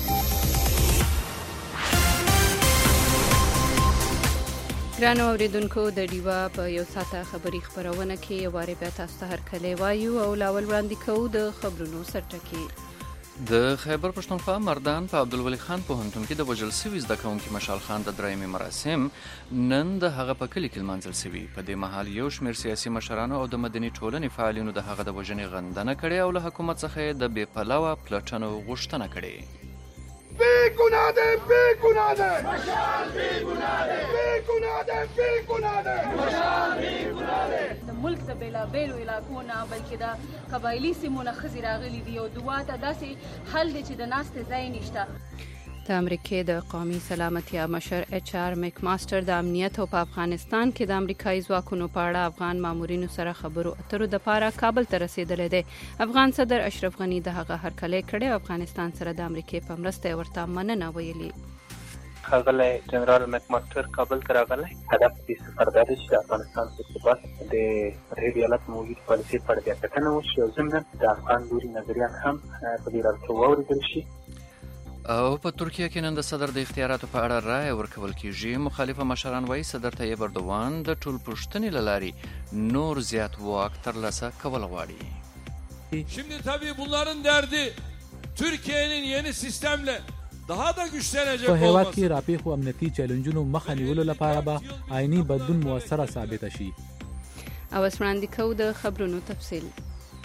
ګرانو اوریدونکو د ډیوا په یو ساعته خبري خبرونه کې یو واره بیا تاسو ته هرکلی وایو او لاول وړاندې کوو د خبرونو سرټکی. د خیبر پښتونخوا مردان په عبدالولي خان پوهنتون کې د وژل سوي زده کوونکي مشال خان د درېیمې مراسم نن د هغه په کلي کې لمانځل سوي. په دې مهال یو شمېر سیاسي مشرانو او د مدني ټولنې فعالینو د هغه د وژنې غندنه کړې او له حکومت څخه یې د بې پلوه پلټنو غوښتنه کړې. بے گناہ دے بے گناہ دے مشال بے گناہ دے بے گناہ دے بے گناہ دے مشال بے گناہ دے. د ملک د بیلا بیلو علاقو نه بلکې د قبایلي سیمو نه ښځې راغلي دي او دوا ته داسې حل دی چې د ناستې ځای نشته. د امریکې د قومي سلامتیا مشر ایچ آر میک ماستر د امنیت او په افغانستان کې د امریکایي ځواکونو په اړه افغان مامورینو سره خبرو اترو د پاره کابل ته رسیدلی دی. افغان صدر اشرف غنی د هغه هرکلی کړی او افغانستان سره د امریکې په مرسته ورته مننه ویلي. ښاغلی جنرال میک ماستر کابل ته راغلی. هدف دې سفر دا دی چې د افغانستان په ثبات د متحد ایالات موجود پالیسۍ په اړه بیا کتنه وشي او ضمناً د افغان لوري نظریات هم په دې راډیو واورېدل شي. او په ترکیه کې نن د صدر د اختیاراتو په اړه رایه ورکول کیږي. مخالفه مشران وایي صدر طیب اردوغان د ټولپوښتنې له لارې نور زیات واک ترلاسه کول غواړي. Şimdi tabii bunların derdi Türkiye'nin yeni sistemle daha da güçlenecek په هیواد olması. کې راپېښو امنیتي چیلنجونو مخه نیولو لپاره به آئینی بدلون موثره ثابته شي. او اوس وړاندې کوو د خبرونو تفصیل.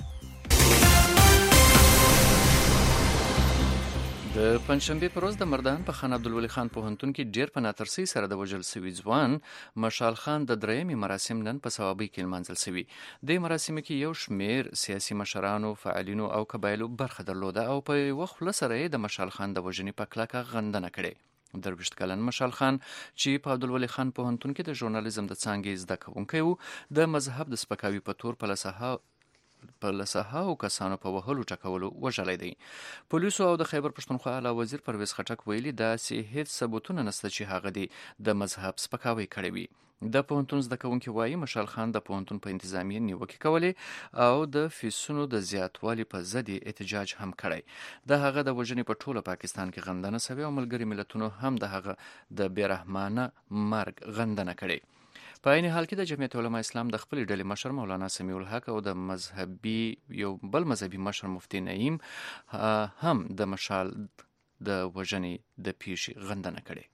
د پنځشنبې په ورځ د مردان په خان عبدالولي خان پوهنتون کې ډیر په ناترسۍ سره د وژل سوي ځوان مشال خان د درېیمې مراسم نن په ثوابۍ کې لمانځل سوي. د مراسمو کې یو شمېر سیاسي مشرانو، فعالینو او قبایلو برخه درلوده او په یوه خوله سره یې د مشال خان د وژنې په کلکه غندنه کړې. درویشت کلن مشال خان چې په عبدالولي خان پوهنتون کې د ژورنالیزم د څانګې زده کوونکی و، د مذهب د سپکاوي په تور په لسهه په لسهاو کسانو په وهلو ټکولو وژلی دی. پولیسو او د خیبر پښتونخوا اعلی وزیر پرویز خټک ویلي داسې هیڅ ثبوتونه نشته چې هغه دی د مذهب سپکاوی کړی وي. د پوهنتون زده کوونکي وایي مشال خان د پوهنتون په انتظامیه نیوکې کولې او د فیسونو د زیاتوالي په ضد احتجاج هم کړی. د هغه د وژنې په ټوله پاکستان کې غندنه سوې او ملګري ملتونو هم د هغه د بېرحمانه مرګ غندنه کړې. په عین حال کې د جمعیت علما اسلام د خپل ډلې مشر مولانا سمیع الحق او د مذهبي یو بل مذهبي مشر مفتی نعیم هم د مشال د وژنې د پیښې غندنه کړې.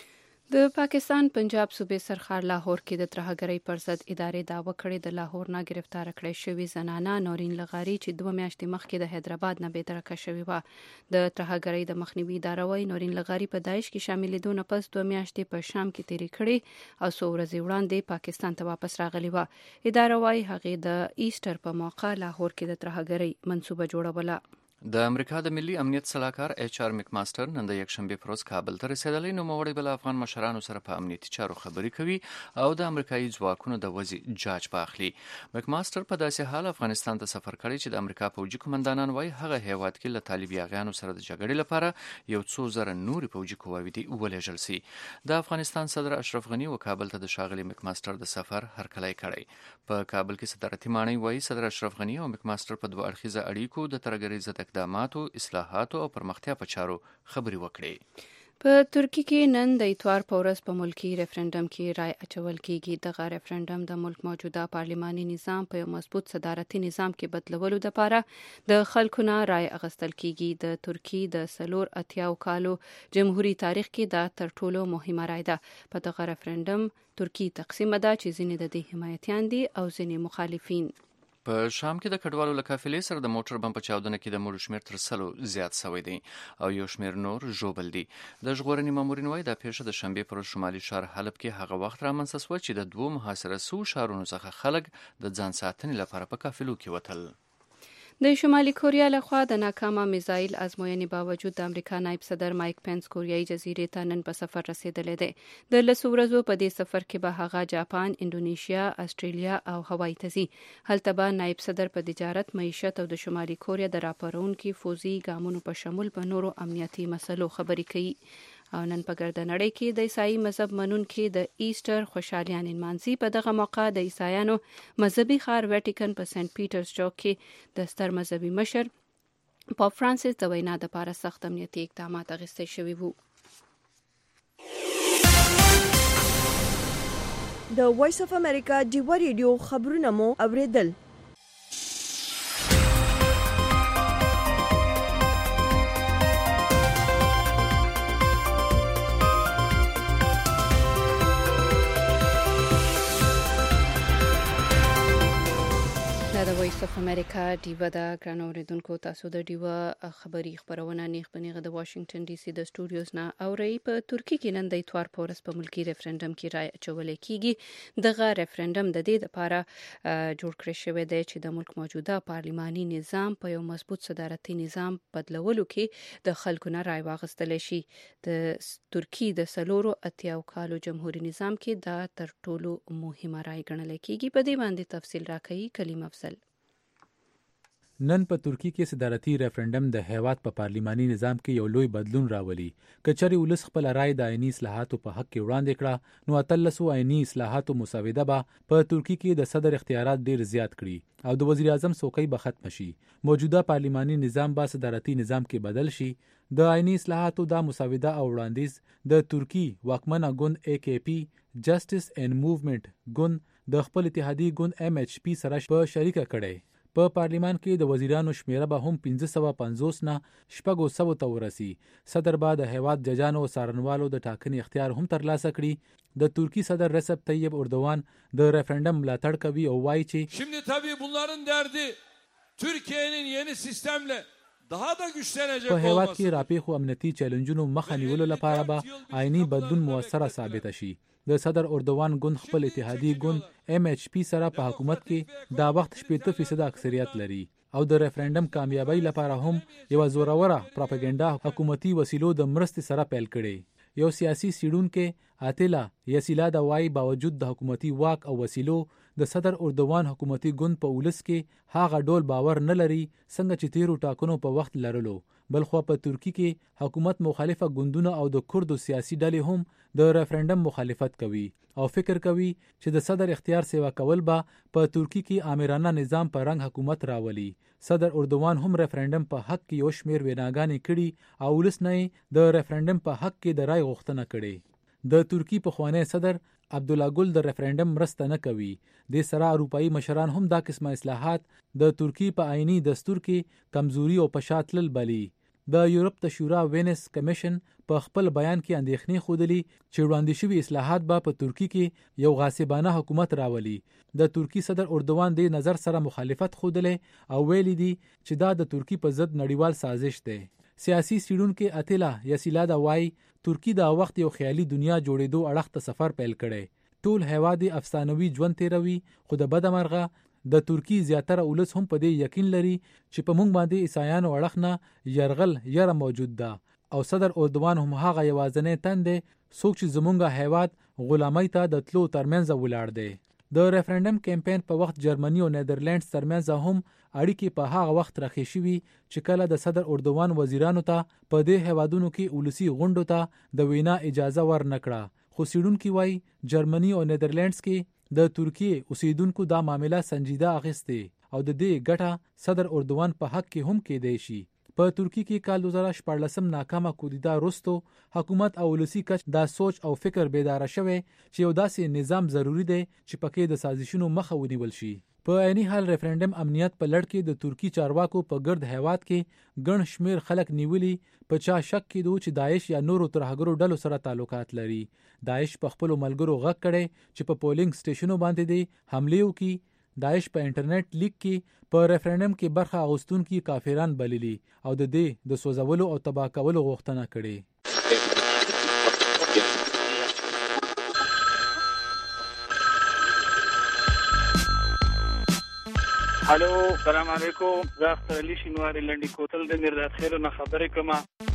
د پاکستان پنجاب صوبې سرخار لاهور کې د ترهګرۍ پر ضد ادارې دعوه کړې د لاهور نه گرفتار کړې شوې زنانه نورین لغاري چې دوه میاشتې مخکې د حیدرآباد نه بېدرکه شوې وه. د ترهګرۍ د مخنیوي اداره وايي نورین لغاري په داعش کې شاملېدو نه پس دوه میاشتې په شام کې تېرې کړې او څو ورځې وړاندې پاکستان ته واپس راغلې وه. اداره وايي هغې د ایسټر په موقع لاهور کې د ترهګرۍ منصوبه جوړوله. د امریکا د ملي امنیت سلاکار ایچ آر میک ماستر نن د یکشنبې پر ورځ کابل ته رسیدلی. نوموړی بل افغان مشرانو سره په امنیتي چارو خبرې کوي او د امریکایي ځواکونو د وضع جاج په اخلي. میک ماستر په داسې حال افغانستان ته سفر کړی چې د امریکا پوځي قومندانان وایي هغه هیواد کې له طالب یاغیانو سره د جګړې لپاره یو څو زره نورې پوځي قواوې دي ولېږل سي. د افغانستان صدر اشرف غنی و کابل ته د ښاغلي میک ماستر د سفر هرکلی کړی. په کابل کې صدارتي ماڼۍ وایي صدر اشرف غنی او میک ماستر په دوه اړخیزه اړیکو د ترهګرۍ ضد اقداماتو، اصلاحاتو او پرمختیا په چارو خبرې وکړي. په ترکی کې نن د اتوار په ورځ په ملکی ریفرنډم کې رای اچول کیږي. دغه ریفرنډم د ملک موجوده پارلماني نظام په یو مضبوط صدارتي نظام کې بدلولو لپاره د خلکو نه رای اخیستل کیږي. د ترکی د سلور اتیاو کالو جمهوریت تاریخ کې دا تر ټولو مهمه رای ده. په دغه ریفرنډم ترکی تقسیم ده چې ځینې د دې حمایتیان دي او ځینې مخالفین. په شام کې د کډوالو له قافلې سره د موټر بم په چاودنه کې د مړو شمېر تر سلو زیات شوی دی او یو شمېر نور ژوبل دي. د ژغورنې مامورین وایي دا پیښه د شنبې پر ورځ شمالي ښار حلب کې هغه وخت رامنځته شوه چې د دوو محاصره شوو ښارونو څخه خلک د ځان ساتنې لپاره په قافلو کې وتل. د شمالي کوریا لخوا د ناکامه میزایل ازموینې باوجود د امریکا نایب صدر مایک پنس کوریایي جزیرې ته نن په سفر رسیدلی دی. د لسو ورځو په دې سفر کې به هغه جاپان، انډونیشیا، استرالیا او هوایي ته ځي. هلته به نایب صدر په تجارت، معیشت او د شمالي کوریا د راپارونکي فوزي ګامونو په شمول په نورو امنیتي مسلو خبرې کوي. او نن په ګرده نړۍ کې د عیسائی مذهب منونکي د ایسټر خوشحالیان نمانځي. په دغه موقع د عیسایانو مذهبي ښار ویټیکن په سنت پیټرز چوک کې د ستر مذهبي مشر پاپ فرانسیس د وینا لپاره سخت امنیتي اقدامات اخیستل شوي وو. د وایس اف امریکا ډیوا ریډیو خبرونه مو اوریدل. د وایس اف امریکا ډیوا د ګران اوریدونکو تاسو د ډیوا خبری خبرونه نیغ بنیغه د واشنگټن ډي سي د سټوډیوز نه اوري. په ترکی کې نن د اتوار په ورځ په ملکی ریفرندم کې رای اچول کیږي. دغه ریفرندم د دې لپاره جوړ کړی شوی دی چې د ملک موجوده پارلماني نظام په یو مضبوط صدارتي نظام بدلولو کې د خلکو نه رای واغستل شي. د ترکی د سلورو اتیاو کالو جمهوریت نظام کې دا تر ټولو مهمه رای ګڼل کیږي. په دې باندې تفصیل راکړي کلیم افضل. نن په ترکی کې صدارتي ریفرندم د هیواد په پارلماني نظام کې یو لوی بدلون راولي. کچري ولس خپل رائے د آئینی اصلاحاتو په حق کې وړاندې کړه نو اتلسو آئینی اصلاحاتو مسوده به په ترکی کې د صدر اختیارات ډیر زیات کړي او د وزیر اعظم څوکۍ به ختم شي. موجوده پارلماني نظام به صدارتي نظام کې بدل شي. د آئینی اصلاحاتو دا مسوده او وړاندیز د ترکی واکمنه ګوند ای کی پی جسټس اینڈ موومنٹ ګوند د خپل اتحادي ګوند ایم ایچ پی سره په شریکه کړي. په پارلیمان کې د وزیرانو شمیره به هم پنځه سوه پنځوس نه شپږو سوو ته ورسي. صدر به د هیواد ججانو او څارنوالو د ټاکنې اختیار هم ترلاسه کړي. د ترکی صدر رسب طیب اردوان د ریفرندم ملاتړ کوي او وایي چې Şimdi tabii bunların derdi Türkiye'nin yeni sistemle daha da güçlenecek په هیواد olması. کې راپېښو امنیتي چیلنجونو مخه نیولو لپاره به آئینی بدلون موثره ثابته شي. د صدر اردوان ګوند خپل اتحادي ګوند ایم ایچ پی سره په حکومت کې دا وخت شپږ فیصد اکثریت لري او د ریفرندم کامیابی لپاره هم یو زوروره پروپاګاندا حکومتي وسیلو د مرستې سره پیل کړي. یو سیاسي سیډونکو اتلا یسیلا د وای باوجود د حکومتي واک او وسیلو د صدر اردوان حکومتي ګوند په ولس کې هغه ډول باور نه لري څنګه چې تیرو ټاکنو په وخت لرلو. بلخو په ترکی کې حکومت مخالفه ګوندونه او د کردو سیاسي ډلې هم د ریفرندم مخالفت کوي او فکر کوي چې د صدر اختیار سیوا کول به په ترکی کې آمرانه نظام په رنګ حکومت راولي. صدر اردوان هم ریفرندم په حق کې یو شمیر ویناګانې کړي او ولس نه د ریفرندم په حق کې د رای غوښتنه کړي. د ترکی پخوانی صدر عبدالله ګل د ریفرندم مرسته نه کوي. د سره اروپایي مشران هم دا قسمه اصلاحات د ترکی په آئینی دستور کې کمزوري او پشاتلل بلی. د یورپ د شورا وینس کمیشن په خپل بیان کې اندېښنې ښودلې چې وړاندې شوي اصلاحات به په ترکی کې یو غاصبانه حکومت راولي. د ترکی صدر اردوان د نظر سره مخالفت ښودلې او ویلي دي چې دا د ترکی په ضد نړیوال سازش دی. سیاسي سیډونکو اتلا یسیلا دا وای ترکی دا وخت یو خیالي دنیا جوړېدو اړخ ته سفر پیل کړي. ټول هیواد افسانوي ژوند تیروي خو د بده مرغه د ترکی زیاتره ولس هم په دې یقین لري چې په موږ باندې عیسایانو اړخ نه يرغل یره موجود ده او صدر اردوان هم هغه یوازنې تند څوک چې زمونږه هیواد غلامۍ ته د تلو ترمنځ ولاړ دی. د ریفرندم کمپاین په وخت جرمني او نیدرلینډز ترمنځ هم اړیکې په هغه وخت راخې شوي چې کله د صدر اردوان وزیرانو ته په دې هیوادونو کې ولسی غونډو ته د وینا اجازه ورنکړه. خو سیډونکو وای جرمني او نیدرلینډز کې د ترکیه اوسیدونکو دا معاملې سنجیده اخیسته او د دې ګټه صدر اردوان په حق کې هم کې دی شي. په ترکی کې کال دو هزار شپږلسم ناکامه کودتا وروسته حکومت او ولسی کچ دا سوچ او فکر بیدار شوه چې یو داسې نظام ضروری دی چې پکې د سازشونو مخه ونیول شي. په عیني حال ریفرندم امنیت په لړ کې د ترکی چارواکو په ګرد هیواد کې ګڼ شمیر خلک نیولي په چا شک کې دوه چې داعش یا نورو ترهګرو ډلو سره تعلقات لري. داعش په خپل ملګرو غږ کړي چې په پولینګ سټیشنونو باندې دي حمله وکړي. داعش په انټرنیټ لیک کې په ریفرندم کې برخه اغوستونکي کافران بللي او د دې د سوځولو او تباه کولو غوښتنه کړې. هلو سلام علیکم زه اختر علي شینواري لنډي کوتل د میرداد خیرو نه خبرې کوم.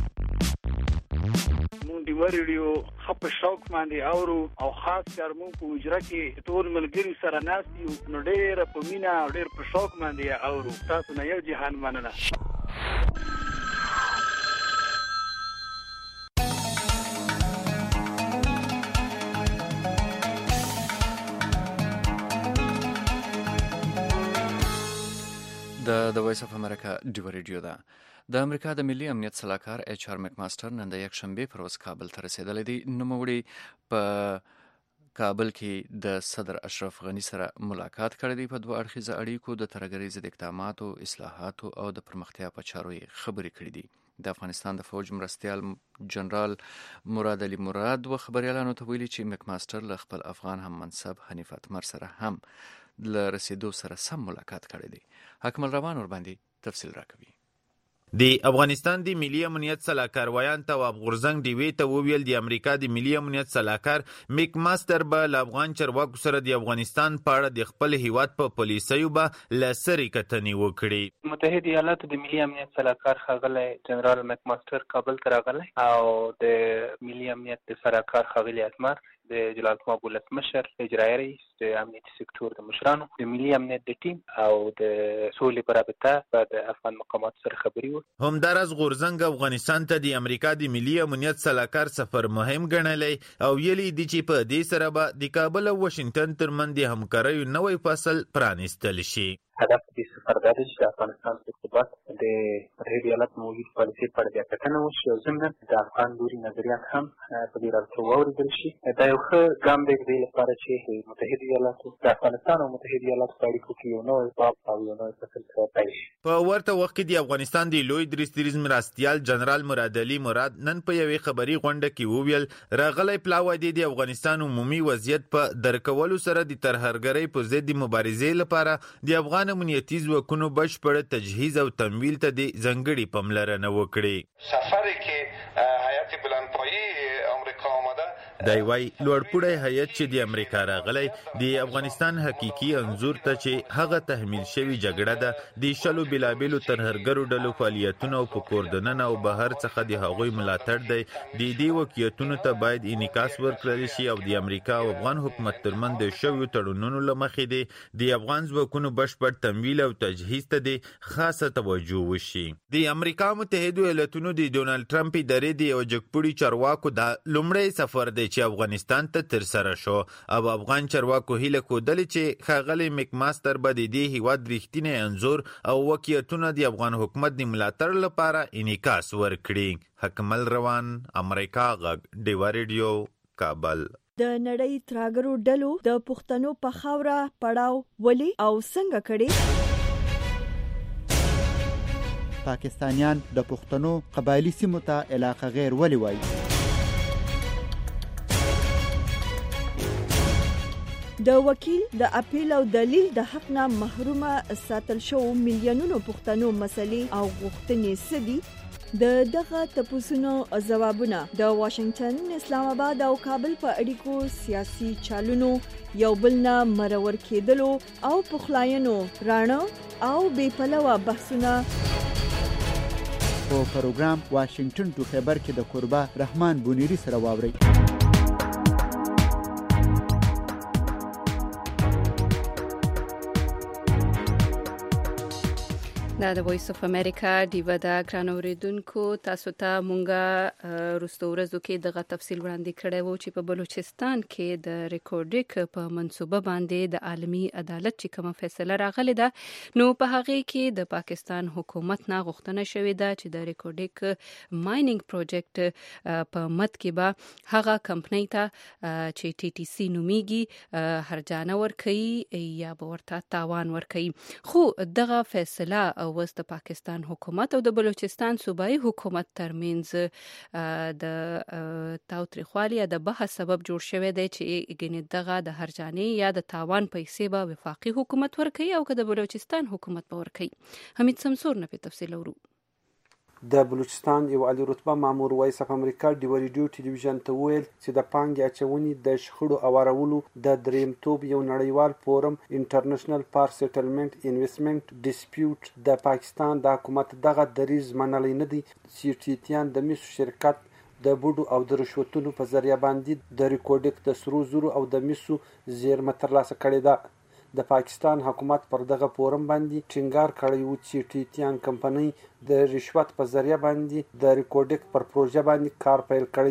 مونږ د ریډیو خپ شوق باندې اورو او خاص کار مونږ په اجرا کې ټول ملګری سره ناست یو نو ډېر په مینا او ډېر په شوق باندې اورو. تاسو نه یو جهان مننه. د وایس اف امریکا ډیو ریډیو ده. د امریکا د ملي امنیت سلاکار ایچ آر مکماستر نن د یک شنبه پر ورځ کابل ته رسیدلی دی. نوموړي په کابل کې د صدر اشرف غنی سره ملاقات کړی دی. په دوه اړخیزه اړیکو د ترهګرۍ ضد اقداماتو، اصلاحاتو او د پرمختیا په چارو یې خبرې کړې دي. د افغانستان د فوج مرستیال جنرال مراد علي مراد و خبريالانو ته ویلي چې مکماستر له خپل افغان هم منصب حنیف اتمر سره هم له رسیدو سره سم ملاقات کړی دی. حکمل روان ور باندې تفصیل راکوي. د افغانستان د ملي امنیت سلاکار ویان تواب غورزنګ دی وی ته ویل د امریکا د ملي امنیت سلاکار میک ماستر به ل افغان چارواکو سره د افغانستان په اړه د خپل هیواد په پولیسیو به لسري کتنې وکړي. متحده ایالاتو د ملي امنیت سلاکار ښاغلی جنرال میک ماستر کابل ته راغلی او د ملي امنیت د سلاکار ښاغلی اتمر د جلال ماب ولسمشر اجرایي رئیس د امنیتي سکتور د مشرانو د ملي امنیت د ټیم او د سولې په رابطه په د افغان مقاماتو سره خبرې وکړي. همدارس غورزنګ افغانستان ته د امریکا د ملي امنیت سلاکار سفر مهم ګڼلی او ویلي دی چې په دې سره به د کابل او واشنگټن ترمنځ د همکاریو نوی فصل پرانیستل شي. هدف دې سفر دا دی چې د افغانستان په ارتباط د متحده ایالات موجود پالیسي په اړه بیا کتنه وشي او ضمناً د افغان لوري نظریات هم په دې رابطه واورېدل شي. دا یو ښه ګام دی د دې لپاره چې متحده ایالاتو د افغانستان او متحده ایالاتو په اړیکو کې یو نوی باب او یو نوی فصل پیل شي. په ورته وخت کې د افغانستان د لوی درستیز مرستیال جنرال مراد علي مراد نن په یوې خبري غونډه کې وویل راغلی پلاوی دی د افغانستان عمومي وضعیت په درکولو سره د ترهګرۍ په ضد مبارزې لپاره د افغان امنیتي ځواکونو بشپړ تجهیز او تمویل ته د ځانګړي پاملرنه وکړي. سفری کې هیئت بلندپایي امریکا آمده دی وای لوړپوړی هیئت چې د امریکا راغلی د افغانستان حقیقي انځور ته چې هغه تحمیل شوی جګړه ده د شلو بلابلو ترهګرو ډلو فعالیتونه او په کوردننه او بهر څخه د هغوی ملاتړ دی. د دې واقعیتونو ته باید انعکاس ورکړل شي او د امریکا او افغان حکومت ترمنځ د شویو تړونونو له مخې دی د افغان ځواکونو بشپړ تمویل او تجهیز ته د خاصه توجه وشي. د امریکا متحده ایالاتونو د ډونالډ ټرمپ ادارې د یو جګپوړي چارواکو د لومړی سفر دی چې افغانستان ته ترسره شو او افغان چارواکو هیله کودلې چې ښاغلی میک ماستر به د دې هیواد رښتینی انځور او واقعیتونه د افغان حکومت د ملاتړ لپاره انعکاس ورکړي. حکمل روان امریکا غږ ډیوا ریډیو کابل. د نړۍ ترهګرو ډلو د پښتنو په خاوره پړاو ولي او څنګه کړي؟ پاکستانیان د پښتنو قبایلی سیمو ته علاقه غیر ولي وایي؟ د وکیل د اپیل او دلیل د حق نه محرومه ساتل شو میلیونونو پښتنو مسلې او غوښتنې سدي. د دغه تپوسونو ځوابونه د واشنگټن، اسلام آباد او کابل په اړیکو سیاسي چالونو یو بل نه مرور کېدلو او پخلاینو راڼه او بې پلوه بحثونه په پروګرام واشنگټن ټو خبر کې د قربا رحمان بونیری سره واوري. دا د وایس اف امریکا دیو دا ګرانو ریدونکو تاسو ته مونږه روستو ورځو کې دغه تفصیل وړاندې کړی وو چې په بلوچستان کې د ریکورډیک په منصوبه باندې د عالمي عدالت چې کومه فیصله راغلی ده نو په هغه کې د پاکستان حکومت نه غوښتنه شوې ده چې د ریکورډیک مایننګ پروجیکټ په مد کې به هغه کمپنۍ ته چې ټي ټي سي نومیږي هرجانه ورکړي یا به ورته تاوان ورکړي. خو دغه فیصله اوس د پاکستان حکومت او د بلوچستان صوبایي حکومت ترمنځ د تاوتریخوالي یا د بحث سبب جوړ شوی دی چې ګینه دغه د هرجانې یا د تاوان پیسې به وفاقي حکومت ورکړي او که د بلوچستان حکومت به ورکړي. حمید سمسور نه په تفصیل ورو. د بلوچستان یو عالی رتبه مامور وایس اف امریکا ډیو ریډیو ټلویزیون ته ویل چې د پانګې اچونې د شخړو اوارولو د دریمتوب یو نړیوال فورم انټرنیشنل فار سیټلمنټ انویسټمنټ ډیسپیوټ د پاکستان د حکومت دغه دریز منلی نه دی چې ټیټیان د میسو شرکت د بوډو او د رشوتونو په ذریعہ باندې د ریکورډیک د سرو زرو او د میسو زیرمه ترلاسه کړې ده. د پاکستان حکومت پر دغه فورم باندې ټینګار کړی و چې ټیټیان کمپنۍ د رشوت په ذریعہ باندې د ریکورډیک پر پروژه باندې کار پیل کړی دی.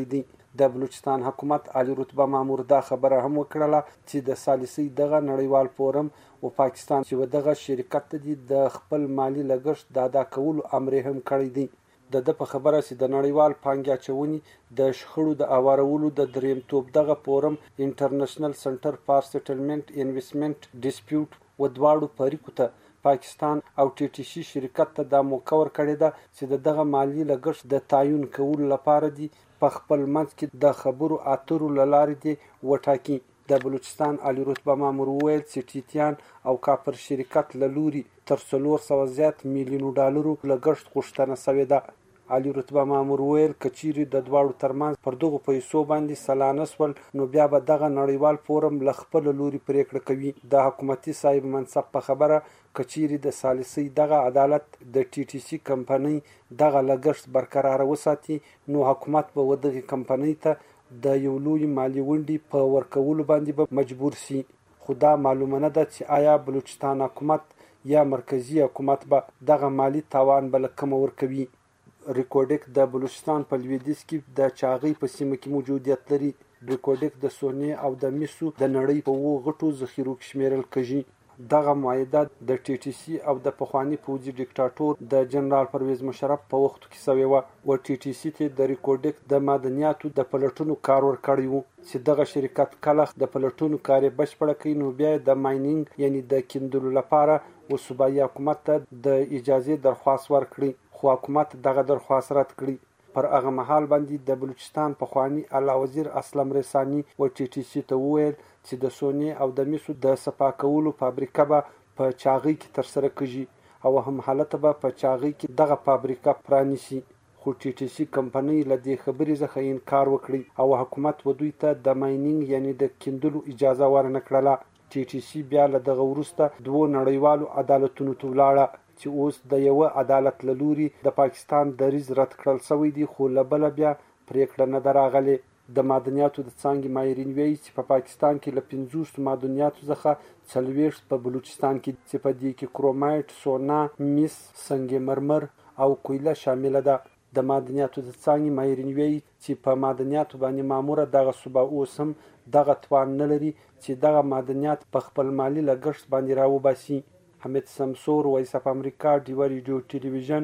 د بلوچستان حکومت عالی رتبه مامور دا خبره هم وکړله چې د ثالثي دغه نړیوال فورم او پاکستان چې دغه شرکت ته د خپل مالی لګښت د ادا کولو امر هم کړی دی. د د په خبره چې د نړیوال پانګې اچونې د شخړو د اوارولو د دریم توپ دغه فورم انټرنیشنل سنټر فار سیټلمنٹ انویسټمنټ ډیسپیوټ و دواړو فریقو ته پاکستان او ټي ټي سي شرکت ته د موکور کړی ده چې د دغه مالی لګښت د تعین کولو لپاره دی په خپل منځ کې د خبرو اترو لارې دی وټاکي. د بلوچستان عالی رتبه مامور وویل چې ټیټیان او کاپر شرکت له لوري تر څلور سوه زیات میلیونو ډالرو لګښت غوښتنه شوې ده. عالی رتبه مامور ویل کچيري د دواړو ترمنځ پر دغه پیسو باندې سلانه سول نو بیا به دغه نړیوال فورم ل خپل لوري پریکړه کوي. د حکومتي صاحب منصب په خبره کچيري د ثالثي دغه عدالت د ټي ټي سي کمپنۍ دغه لګښت برقرار وساتي نو حکومت به ودغه کمپنۍ ته د یو لوی مالی ونډې په ورکولو باندې به مجبور سي. خدا معلومه نه ده چې آیا بلوچستان حکومت یا مرکزی حکومت به دغه مالی تاوان بل کم ورکوي. ریکورډک د بلوچستان په لویدیځ کې د چاغۍ په سیمه کې موجودیت لري. ریکورډک د سونې او د میسو د نړۍ په وو غټو ذخیرو کې شمیرل کېږي. دغه معاهده د ټي ټي سي او د پخوانی پوځي ډیکټاتور د جنرال پرویز مشرف په وخت کې شوی و او ټي ټي سي ته د ریکورډک د معدنیاتو د پلټونو کار ورکړی وو چې دغه شرکت کله د پلټونو کار بشپړ کړي نو بیا د ماینینګ یعنی د کیندلو لپاره او صوبایي حکومت ته د اجازه درخواست ورکړي خو حکومت دغه درخواست رد کړی. پر هغه مهال باندې د بلوچستان پخوانی اعلی وزیر اسلم رسانی و ټي ټي سي ته وویل چې د سونې او د میسو د صفا کولو فابریکه به په چاغۍ کې ترسره کیږي او هم حالت به په چاغۍ کې دغه فابریکه پرانیسي. خو ټي ټي سي کمپنۍ له دې خبرې څخه انکار وکړي او حکومت و دوی ته د ماینینګ یعنی د کیندلو اجازه ورنه کړله. ټي ټي سي بیا له دغه وروسته دوه نړیوالو عدالتونو ته ولاړه چې اوس د یو عدالت له لوري د پاکستان دریځ رد کړل شوی دی خو له بله بیا پریکړه نه ده راغلې. د معدنیاتو د څانګې ماهرین وایي چې په پاکستان کې له پنځوسو معدنیاتو څخه څلوېښت په بلوچستان کې چې په دې کې کرومایټ، سونا، میس، سنگ مرمر او کویله شامله ده. د معدنیاتو د څانګې ماهرین وایي چې په معدنیاتو باندې ماموره دغه صوبه اوس هم دغه توان نه لري چې دغه معدنیات په خپل مالی لګښت باندې راوباسي. حمید سمسور، وایس اف امریکا، ډیوا ریډیو ټلویزیون،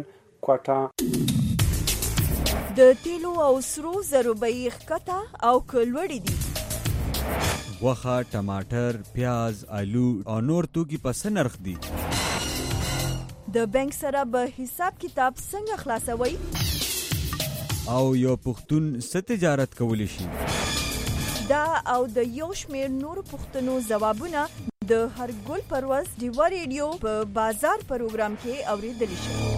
کوټا. د تیلو او سرو زرو بیې ښکته او کلوړې دي. غوښه، ټماټر، پیاز، آلو او نور توکي په څه نرخ دي؟ د بانک سره به حساب کتاب څنګه خلاصوي؟ او یو پښتون څه تجارت کولی شي؟ دا او د یو شمېر نورو پوښتنو ځوابونه د هر ګل پرواز ډیوا ریډیو په بازار پروګرام کې اوریدلی شي.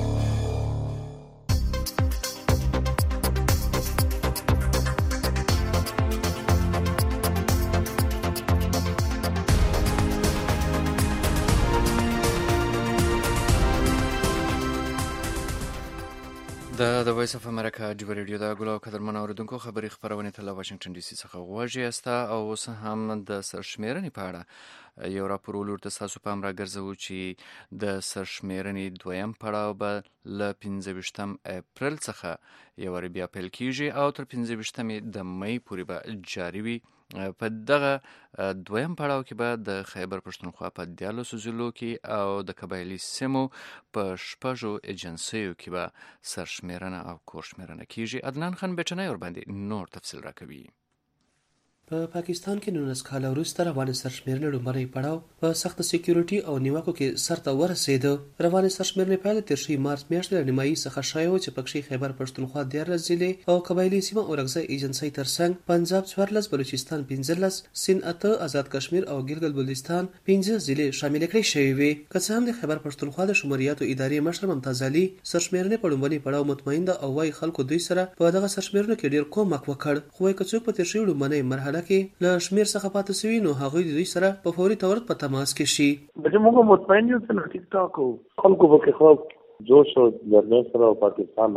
د د وایس اف امریکا ډیوا ریډیو د ګلو قدرمن اوریدونکو خبري خبرونه ته له واشنگټن ډي سي څخه غواړي استا او اوس هم د سرشمیرنې په اړه یو راپور ولورته تاسو په امر راګرځو چې د سرشمیرنې دویم پړاو به ل پنځه ویشتم اپریل څخه یو ری بیا پیل کیږي او تر پنځه ویشتم د مې پورې به جاری وي. په دغه دویم پړاو کې به د خیبر پښتونخوا په دیالوسو ضلعو کې او د قبایلي سیمو په شپږو ایجنسیو کې به سرشمیرنه او کورشمیرنه کیږي. عدنان خان بیچنه ور باندې نور تفصیل راکوي. په پاکستان کې نولس کاله وروسته روانې سرشمیرنې لومړی پړاو په سخته سکیورټي او نیوکو کې سرته ورسېده. روانې سرشمیرنې پایله تېر شوي مارچ میاشتې له نیمایي څخه شوې وه چې پکښې خیبر پښتونخوا دیارلس ضلعې او قبایلي سیمه اورکزۍ ایجنسۍ ترڅنګ پنجاب څوارلس، بلوچستان پنځلس، سند اته، آزاد کشمیر او ګلګت بلتستان پنځه ضلعې شاملې کړې شوې وې. که څه هم د خیبر پښتونخوا د شمولیاتو ادارې مشر ممتاز علي سرشمیرنې په لومړني پړاو مطمئن ده او وايي خلکو دوی سره په دغه سرشمیرنو کې ډېر کومک وکړ. خو وايي که څوک په تېر شوي لومړنۍ مرحله کې له شمیر څخه پاتې شوي نو هغوی د دوی سره په فوري تور په تماس کې شي. بچې موږ مطمئن یو چې ټیک ټاک خلکو پکې خوب جوش او جرمه سره پاکستان نه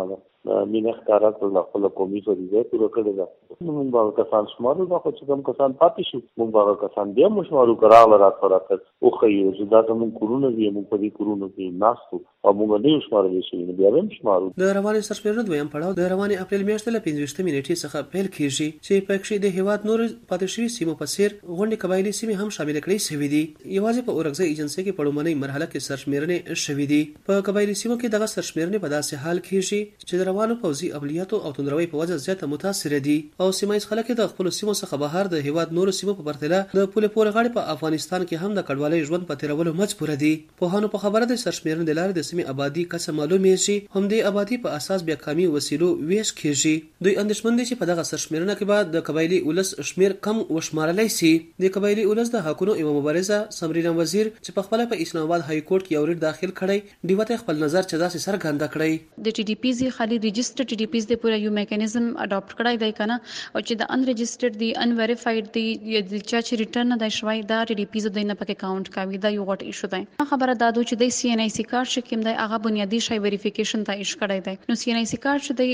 مینه ښکارا کړل خپل قومي فریضه پوره کړې ده. موږ به کسان شمارو دا خو چې کوم کسان پاتې شو موږ به کسان بیا مو شمارو کراغله رات رات او خو یو دا کوم کورونه دي موږ په دې کورونو کې ناستو او موږ نه شمارل شي بیا هم شمارو. د رواني سرشمېرنې دویم پړاو د رواني اپریل میاشتې له پنځه نیټې څخه پیل کیږي چې په کې د هیواد نور پاتې شوي سیمو په څیر غونډې قبایلي سیمې هم شامل کړي شوي دي. یوازې په اورګزۍ ایجنسۍ کې په لومړنۍ مرحله کې سرشمېرنې شوي دي. په قبایلي سیمو کې دغه سرشمېرنې په داسې حال کیږي چې د روانو پوځي عملیاتو او توندروي په وجه زیاته متاثر دي او سیمایي خلک د خپل سیمو څخه بهر د هیواد نور سیمو په پرتله د پوله پورې غاړې په افغانستان کې هم د کډوالۍ ژوند په تیرولو مجبور دي. په هانو په خبره د سرشمېرنې د لارې د سیمې آبادی کڅه معلومې شي هم د آبادی په اساس بیا کمی وسیلو ویش کیږي. دوی اندېښمن دي چې په دغه سرشمېرنه کې بعد د قبایلی ولس شمیر کم وشمارلای شي. د قبایلی ولس د حقونو یو مبارزه سمرینا وزیر چې په خپل په اسلام آباد های کورټ کې یو ریټ داخل کړی دیوته خپل نظر چې داسې سرګند کړی. د ټي ډي پی زی خالي ريجستر ټي ډي پی د پوره یو میکانیزم اډاپټ کړای دی کنه او چې د ان ريجسترډ دی ان ویریفاید دی د چا چې ریټرن د شوي دا ټي ډي پی د نه پکې کاونټ کوي دا یو غټ ایشو دی. خبره دادو چې د سی ان ای سی کارت شکم دی هغه بنیادی شی ویریفیکیشن ته ایش کړای دی. نو سی ان ای سی کارت چې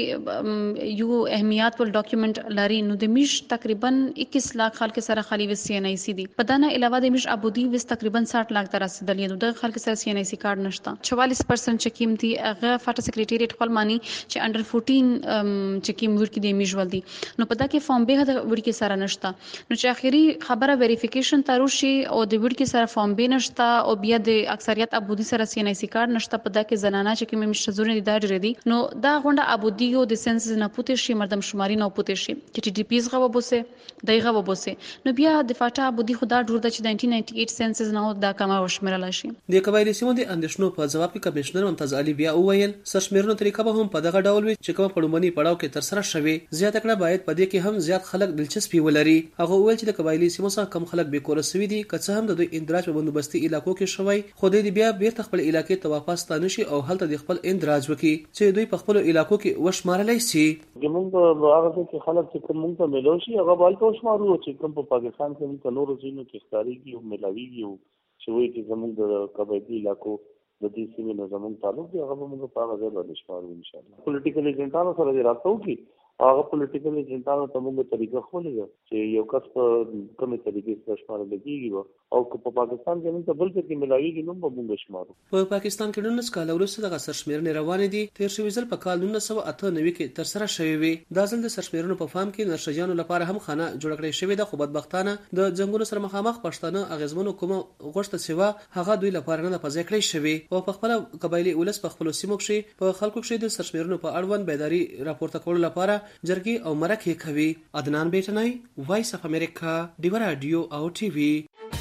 دی یو اهمیت ول ډاکومېنټ لري نو د میش تقریبا اکیس لاکھ خلک سره خالي و سی ان ای سی دی. په دانه علاوه د میش ابودی و تقریبا ساٹھ لاکھ تر رسیدلی نو د خلک سره سی ان ای سی کارت نشته. چوالیس پرسنټ چې کیمتي هغه فاټا سیکریټریټ خپل مانی چې انډر چودہ چې کیم ورکی د میش ول دی نو په دا کې فارم به د ورکی سره نشته. نو چې اخیری خبره ویریفیکیشن تاروشي او د ورکی سره فارم به نشته او بیا د اکثریت ابودی سره سی ان ای سی کارت نشته. په دا کې زنانه چې کیم میش زونه دي دا ډېر دي نو دا غونډه ابودی او د سنسز نه پوتې شي مردم شماري نه پوتې شي چې ټي ډي پیز غو بوسه دایغه و بوسه نو بیا د فاټا ابودی خدا جوړ د چې نولس سو نننه اثنين سنسز نه دا کما وشمرل شي. د قبایلی سیمو د اندیشنو په جواب کې کمشنر ممتاز علي بیا وویل سرشمېرنو طریقه به هم په دغه ډول وي چې کوم پړومنی پړاو کې تر سره شوي زیات کړه باید په دې کې هم زیات خلک دلچسپي ولري. هغه وویل چې د قبایلی سیمو څخه کم خلک به کور سوي دي که څه هم د دوی اندراج په بندوبستي علاقو کې شوی خو دوی بیا بیرته خپل علاقې ته واپس ستانه شي او هلته د خپل اندراج وکړي چې دوی په خپل علاقو کې وشمارلای شي. موږ هغه چې خلک چې کوم ته ملو شي هغه بل ته وشمارو چې کوم په پاکستان کې په نورو ځینو کې ښکاریږي او ملاویږي او چې وایي چې زموږ د قبایلی علاقو د دې سیمې نه زموږ تعلق دی هغه موږ په هغه ځای باندې شمارو ان شاء الله. پولیټیکل ایجنټانو سره دې راځو کې هغه پولیټیکل ایجنټانو ته موږ طریقه خولې چې یو کس په کومه طریقې سره شمارل کېږي او په پاکستان کې موږ بل څه کې ملاویږي نو به موږ شمارو. په پاکستان کې نن کال وروسته د سرشمېرنې روانې دي. تیر شوی ځل په کال نولس سوه اته نوي کې تر سره شوی وي. دا ځل د سرشمېرنو په فارم کې نرشجانو لپاره هم خانه جوړ کړی شوی ده خو بدبختانه د جنگونو سره مخامخ پښتانه اغیزمنو کومه غوښته سیوا هغه دوی لپاره نه په ځای کړی شوی او په خپل قبایلی ولس په خپل سیمو کې په خلکو کې د سرشمېرنو په اړوند بیداری راپورته کولو لپاره جرګې او مرکې کوي. عدنان بیٹنای وایس اف امریکا دیو رادیو او ټي وي.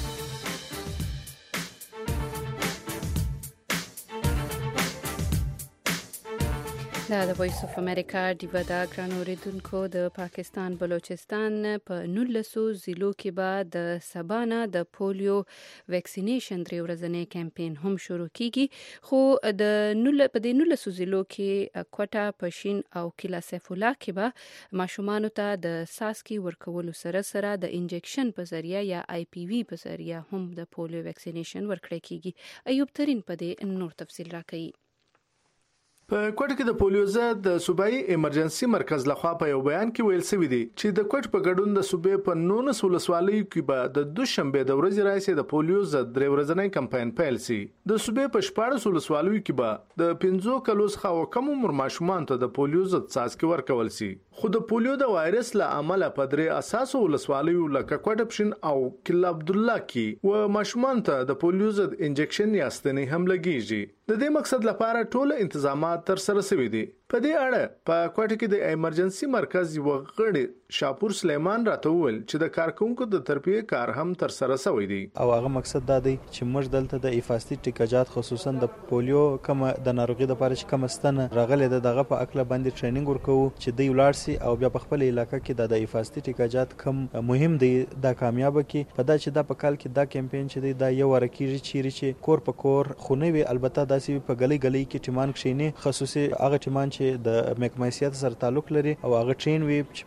دا د وایس اف امریکا دیو دا ګرانو ریدونکو د پاکستان بلوچستان په نولسو ضلعو کې به د سبانا د پولیو ویکسینیشن درې ورځنی کمپاین هم شروع کیږي خو د نول په د نولسو ضلعو کې کوټا پښین او کلا سیف الله کې به ماشومان ته د ساسکی ورکولو سره سره د انجکشن په ذریعہ یا آی پی وی په ذریعہ هم د پولیو ویکسینیشن ورکړی کیږي. ایوب ترین په دې نور تفصیل راکړي. په کوټ کې د پولیو ضد د صوبایي ایمرجنسي مرکز لخوا په یو بیان کې ویل شوی دی چې د کوټ په ګډون د صوبې په نولس ولسوالیو کې به د دوشنبه د ورځې راځي د پولیو ضد درې ورځنی کمپاین پیل شي. د صوبې په شپاړس ولسوالیو کې به د پنځو کلو څخه کم عمر ماشومان ته د پولیو ضد څاڅکي ورکول شي. خو د پولیو د وایرس له امله په درې اساسو ولسوالیو لکه کوټ پښین او کلا عبد الله کې و ماشومان ته د پولیو ضد انجکشن یا ستنې هم لګیږي. د دې مقصد لپاره ټول انتظامات تر سره شوي دي. په دې اړه په کوټه کې د ایمرجنسي مرکز یو غړي شاپور سلیمان راته وویل چې د کارکونکو د تربیه کار هم تر سره شوی دی او هغه مقصد دا دی چې موږ دلته د افاستی ټیکاجات خصوصا د پولیو کوم د ناروغي د لپاره چې کوم ستنه راغلي د دغه په اکله باندې ټریننګ ورکوو چې دی ولاړ سي او بیا په خپل علاقې کې د افاستی ټیکاجات کم مهم دی دا کامیاب کی په دا چې دا په کال کې دا کمپاین چې دی دا یو ورکیږي چې چې کور په کور خونه وي البته داسې په غلي غلي کې ټیمان کښینی خصوصي هغه ټیمان چې د میکمایسیت سره تعلق لري او هغه ټرین وي چې پکشنان ته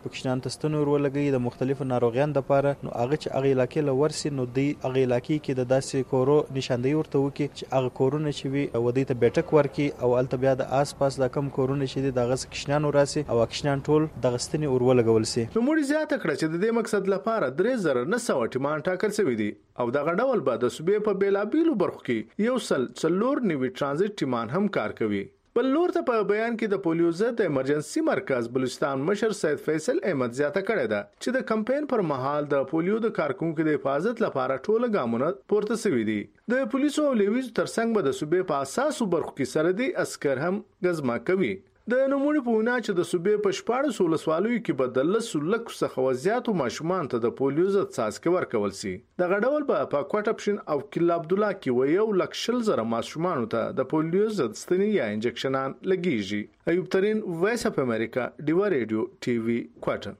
ستنو ورولګي د مختلفو ناروغیان د پاره نو هغه چې هغه علاقې له ورسي نو دی هغه علاقې کې د داسې کورو نشاندهي ورته وکي چې هغه کورونه چې وي ودی ته بیٹک ورکی او الته بیا د آس پاس د کم کورونه چې دغه کښنان وراسي او کښنان ټول د غستنی ورولګول سي. نو موږ زیاته کړه چې د دې مقصد لپاره درې زره نه سوه ټیمان ټاکل شوی دي او دغه ډول به د صوبې په بیلابیلو برخو کې یو سل څلور نوي ترانزیت ټیمان هم کار کوي. بل لور ته په بیان کې د پولیو ضد ایمرجنسي مرکز بلوچستان مشر سید فیصل احمد زیاته کړې ده چې د کمپاین پر مهال د پولیو د کارکونکو د حفاظت لپاره ټول ګامونه پورته شوي دي. د پولیسو او لیویزو ترڅنګ به د صوبې په اساسو برخو کې سرحدي عسكر هم غزما کوي. د نمونې په وینا چې د صوبې په شپاړسو ولسوالیو کې به د لسو لکو څخه وزیاتو ماشومان ته د پولیو ضد څاڅکي ورکول سي. دغه ډول به په کوټه پښین او کلا عبدالله کې و یو لک شل زره ماشومانو ته د پولیو ضد ستنې یا انجکشنان لګیږي. ایوب ترین، وایس اف امریکا، ډیوا ریډیو ټي وي، کوټه.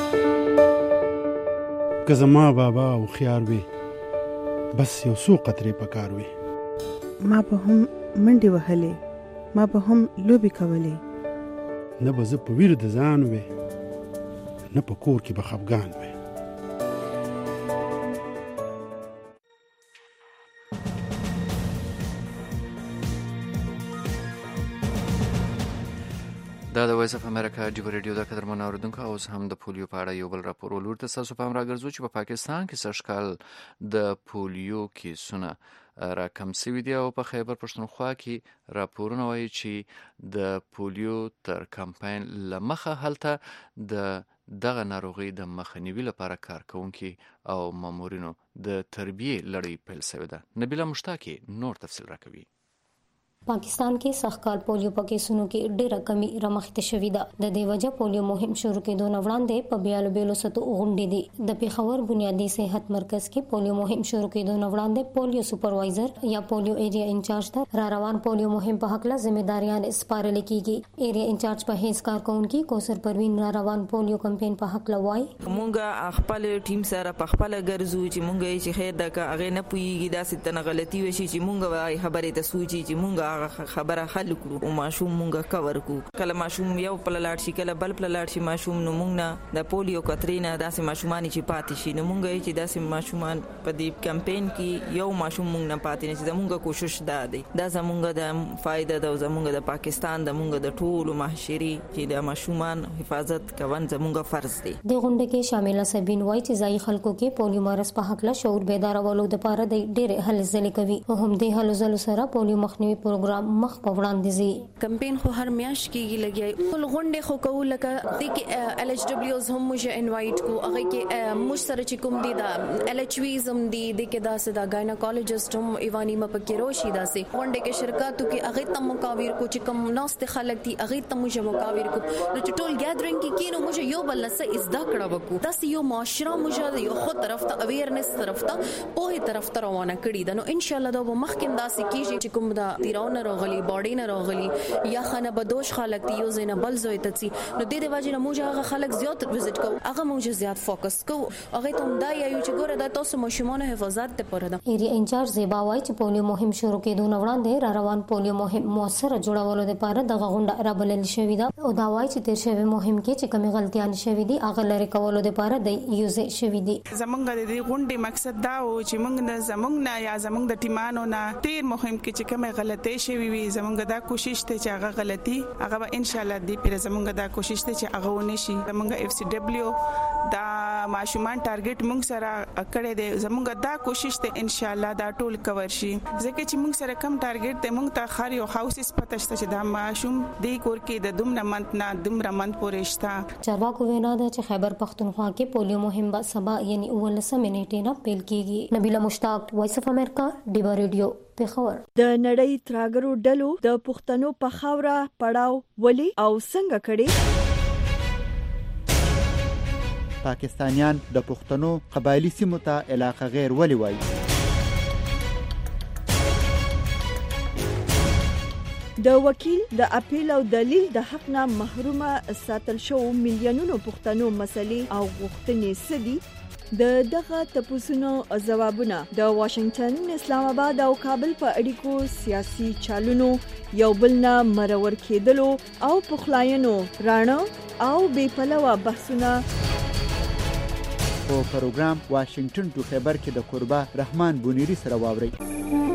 که زما بابا او خيار وي بس یو څو قطرې پکار وي، ما به هم منډې وهلې، ما به هم لوبې کولې، نه به زه په ویر د ځان وې نه په کور کې به خفګان وې. دا د وایس اف امریکا ډیو ریډیو د قدرمن اوریدونکو اوس هم د پولیو په اړه یو بل راپور ولور ته تاسو پام راګرځو چې په پاکستان کې سږ کال د پولیو کیسونه راکم شوي دي او په خیبر پښتونخوا کې راپورونه وایي چې د پولیو تر کمپاین له مخه هلته د دغه ناروغي د مخنیوي لپاره کارکونکي او مامورینو د تربیې لړۍ پیل شوې ده. نبیله مشتاقی نور تفصیل راکوي. پاکستان کې سخکال پولیو په کیسونو کې ډېره کمی رامخته شوې ده. د دې وجه پولیو مهم شروع کېدو نه وړاندې په بیالو بیلو سطحو غونډې دي. د پیښور بنیادي صحت مرکز کې پولیو مهم شروع کېدو نه وړاندې پولیو سپروایزر یا پولیو ایریا انچارج ته را روان پولیو مهم په حق له ځمېداریان سپارل کېږي. ایریا انچارج په هیڅ کارکونکي کوثر پروین را روان پولیو کمپاین په حق له وایي مونږه خپل ټیم سره په خپل ګرځو چې مونږه چې خیر د هغه نه پويږي داسې تنه غلطي وشي چې مونږه وای خبرې ته سوچي چې مونږه خبره حل کړو او ماشوم مونږه کور کو. کله ماشوم یو پلاړ شي کله بل پلاړ شي ماشوم نو مونږ نه د پولیو کترینا داسې ماشومان چې پاتې شي نو مونږه چې داسې ماشومان په دې کمپاین کې یو ماشوم مونږ نه پاتې نه چې مونږه کوشش ده دی دا زمونږه د فائدہ د زمونږه د پاکستان د مونږه د ټولو محشري چې د ماشومان حفاظت کوون زمونږه فرض دی. د غونډې کې شامل سبین وای چې ځای خلکو کې پولیو مرض په حق له شعور بیدارولو د پاره د ډېر هلې ځلې کوي او هم د هلو ځلو سره پولیو مخنیوي پروګرام مخ په وړاندې ځي. کمپاین خو هر میاشت کېږي لګي ټول غونډې خو کوو لکه د کې ال ایچ ډبلیوز هم موږ انوایټ کو هغه کې موږ سره چې کوم دي دا ال ایچ ویز هم دي د کې دا سدا ګایناکولوجست هم ایوانی مپکې روشي داسې غونډې کې شرکتو کې هغه تم مقاویر کو چې کوم ناست خلک دي هغه تم موږ مقاویر کو نو چې ټول ګیدرینګ کې کینو موږ یو بل سره ازدا کړه وکړو داسې یو معاشره موږ یو خو طرف ته اویرنس طرف ته په طرف ته روانه کړي ده. نو ان شاء الله دا به مخکې داسې کیږي چې کوم دا تیرونه راغلي باډي نه راغلي یا خانه بدوش خلک دی یو زینه بل زوی ته سي نو د دې واجب موږ هغه خلک زیات وزټ کوو هغه موږ زیات فوکس کوو هغه ته دا یو چې ګوره دا تاسو ماشومان حفاظت ته پره ده. ایریا انچارج زیبا وای چې پولیو مهم شروع کېدو نه وړاندې را روان پولیو مهم موثر جوړولو لپاره دغه غونډه را بلل شوې ده او دا وای چې تیر شوی مهم کې چې کومې غلطیان شوې دي هغه لري کولو لپاره د یوز شوې دي. زمونږ د دې غونډې مقصد دا و چې موږ نه زمونږ نه یا زمونږ د ټیمانو نه ډیر مهم کې چې کومه غلطۍ شوې وي زمونږ دا کوشش ته چې هغه غلطي هغه به ان شاء الله دی پر زمونږ دا کوشش ته چې هغه ونشي. زمونږ اف سی ډبلیو دا ماشومان ټارګټ موږ سره کړی دی زمونږ دا کوشش ته ان شاء الله دا ټول کور شي ځکه چې موږ سره کم ټارګټ ته موږ ته خاري او هاوسز پته شته چې دا ماشوم دی کور کې د دومره منت نه دومره منت پورې شته. چارواکو وینا ده چې خیبر پختونخوا کې پولیو مهم به سبا یعنی اولسمه نیټه نه پیل کیږي. نبیله مشتاق، وایس اف امریکا، ډیوا ریډیو، پیښور. د نړۍ تراګرو ډلو د پښتنو په خاوره پړاو ولي او څنګه کړي؟ پاکستانیان د پښتنو قبایلی سیمو ته علاقه غیر ولي وایي؟ د وکیل د اپیل او دلیل د حق نه محرومه ساتل شو میلیونونو پښتنو مسلې او غوښتنې سدي د دغه تپوسونو جوابونه د واشنگټن، اسلام آباد او کابل په اړیکو سیاسي چالونو یو بل نه مرور کېدلو او پخلاینو رانه او بې پلوه بحثونه په پروګرام واشنگټن ټو خیبر کې د قربا رحمان بونیری سره واوري.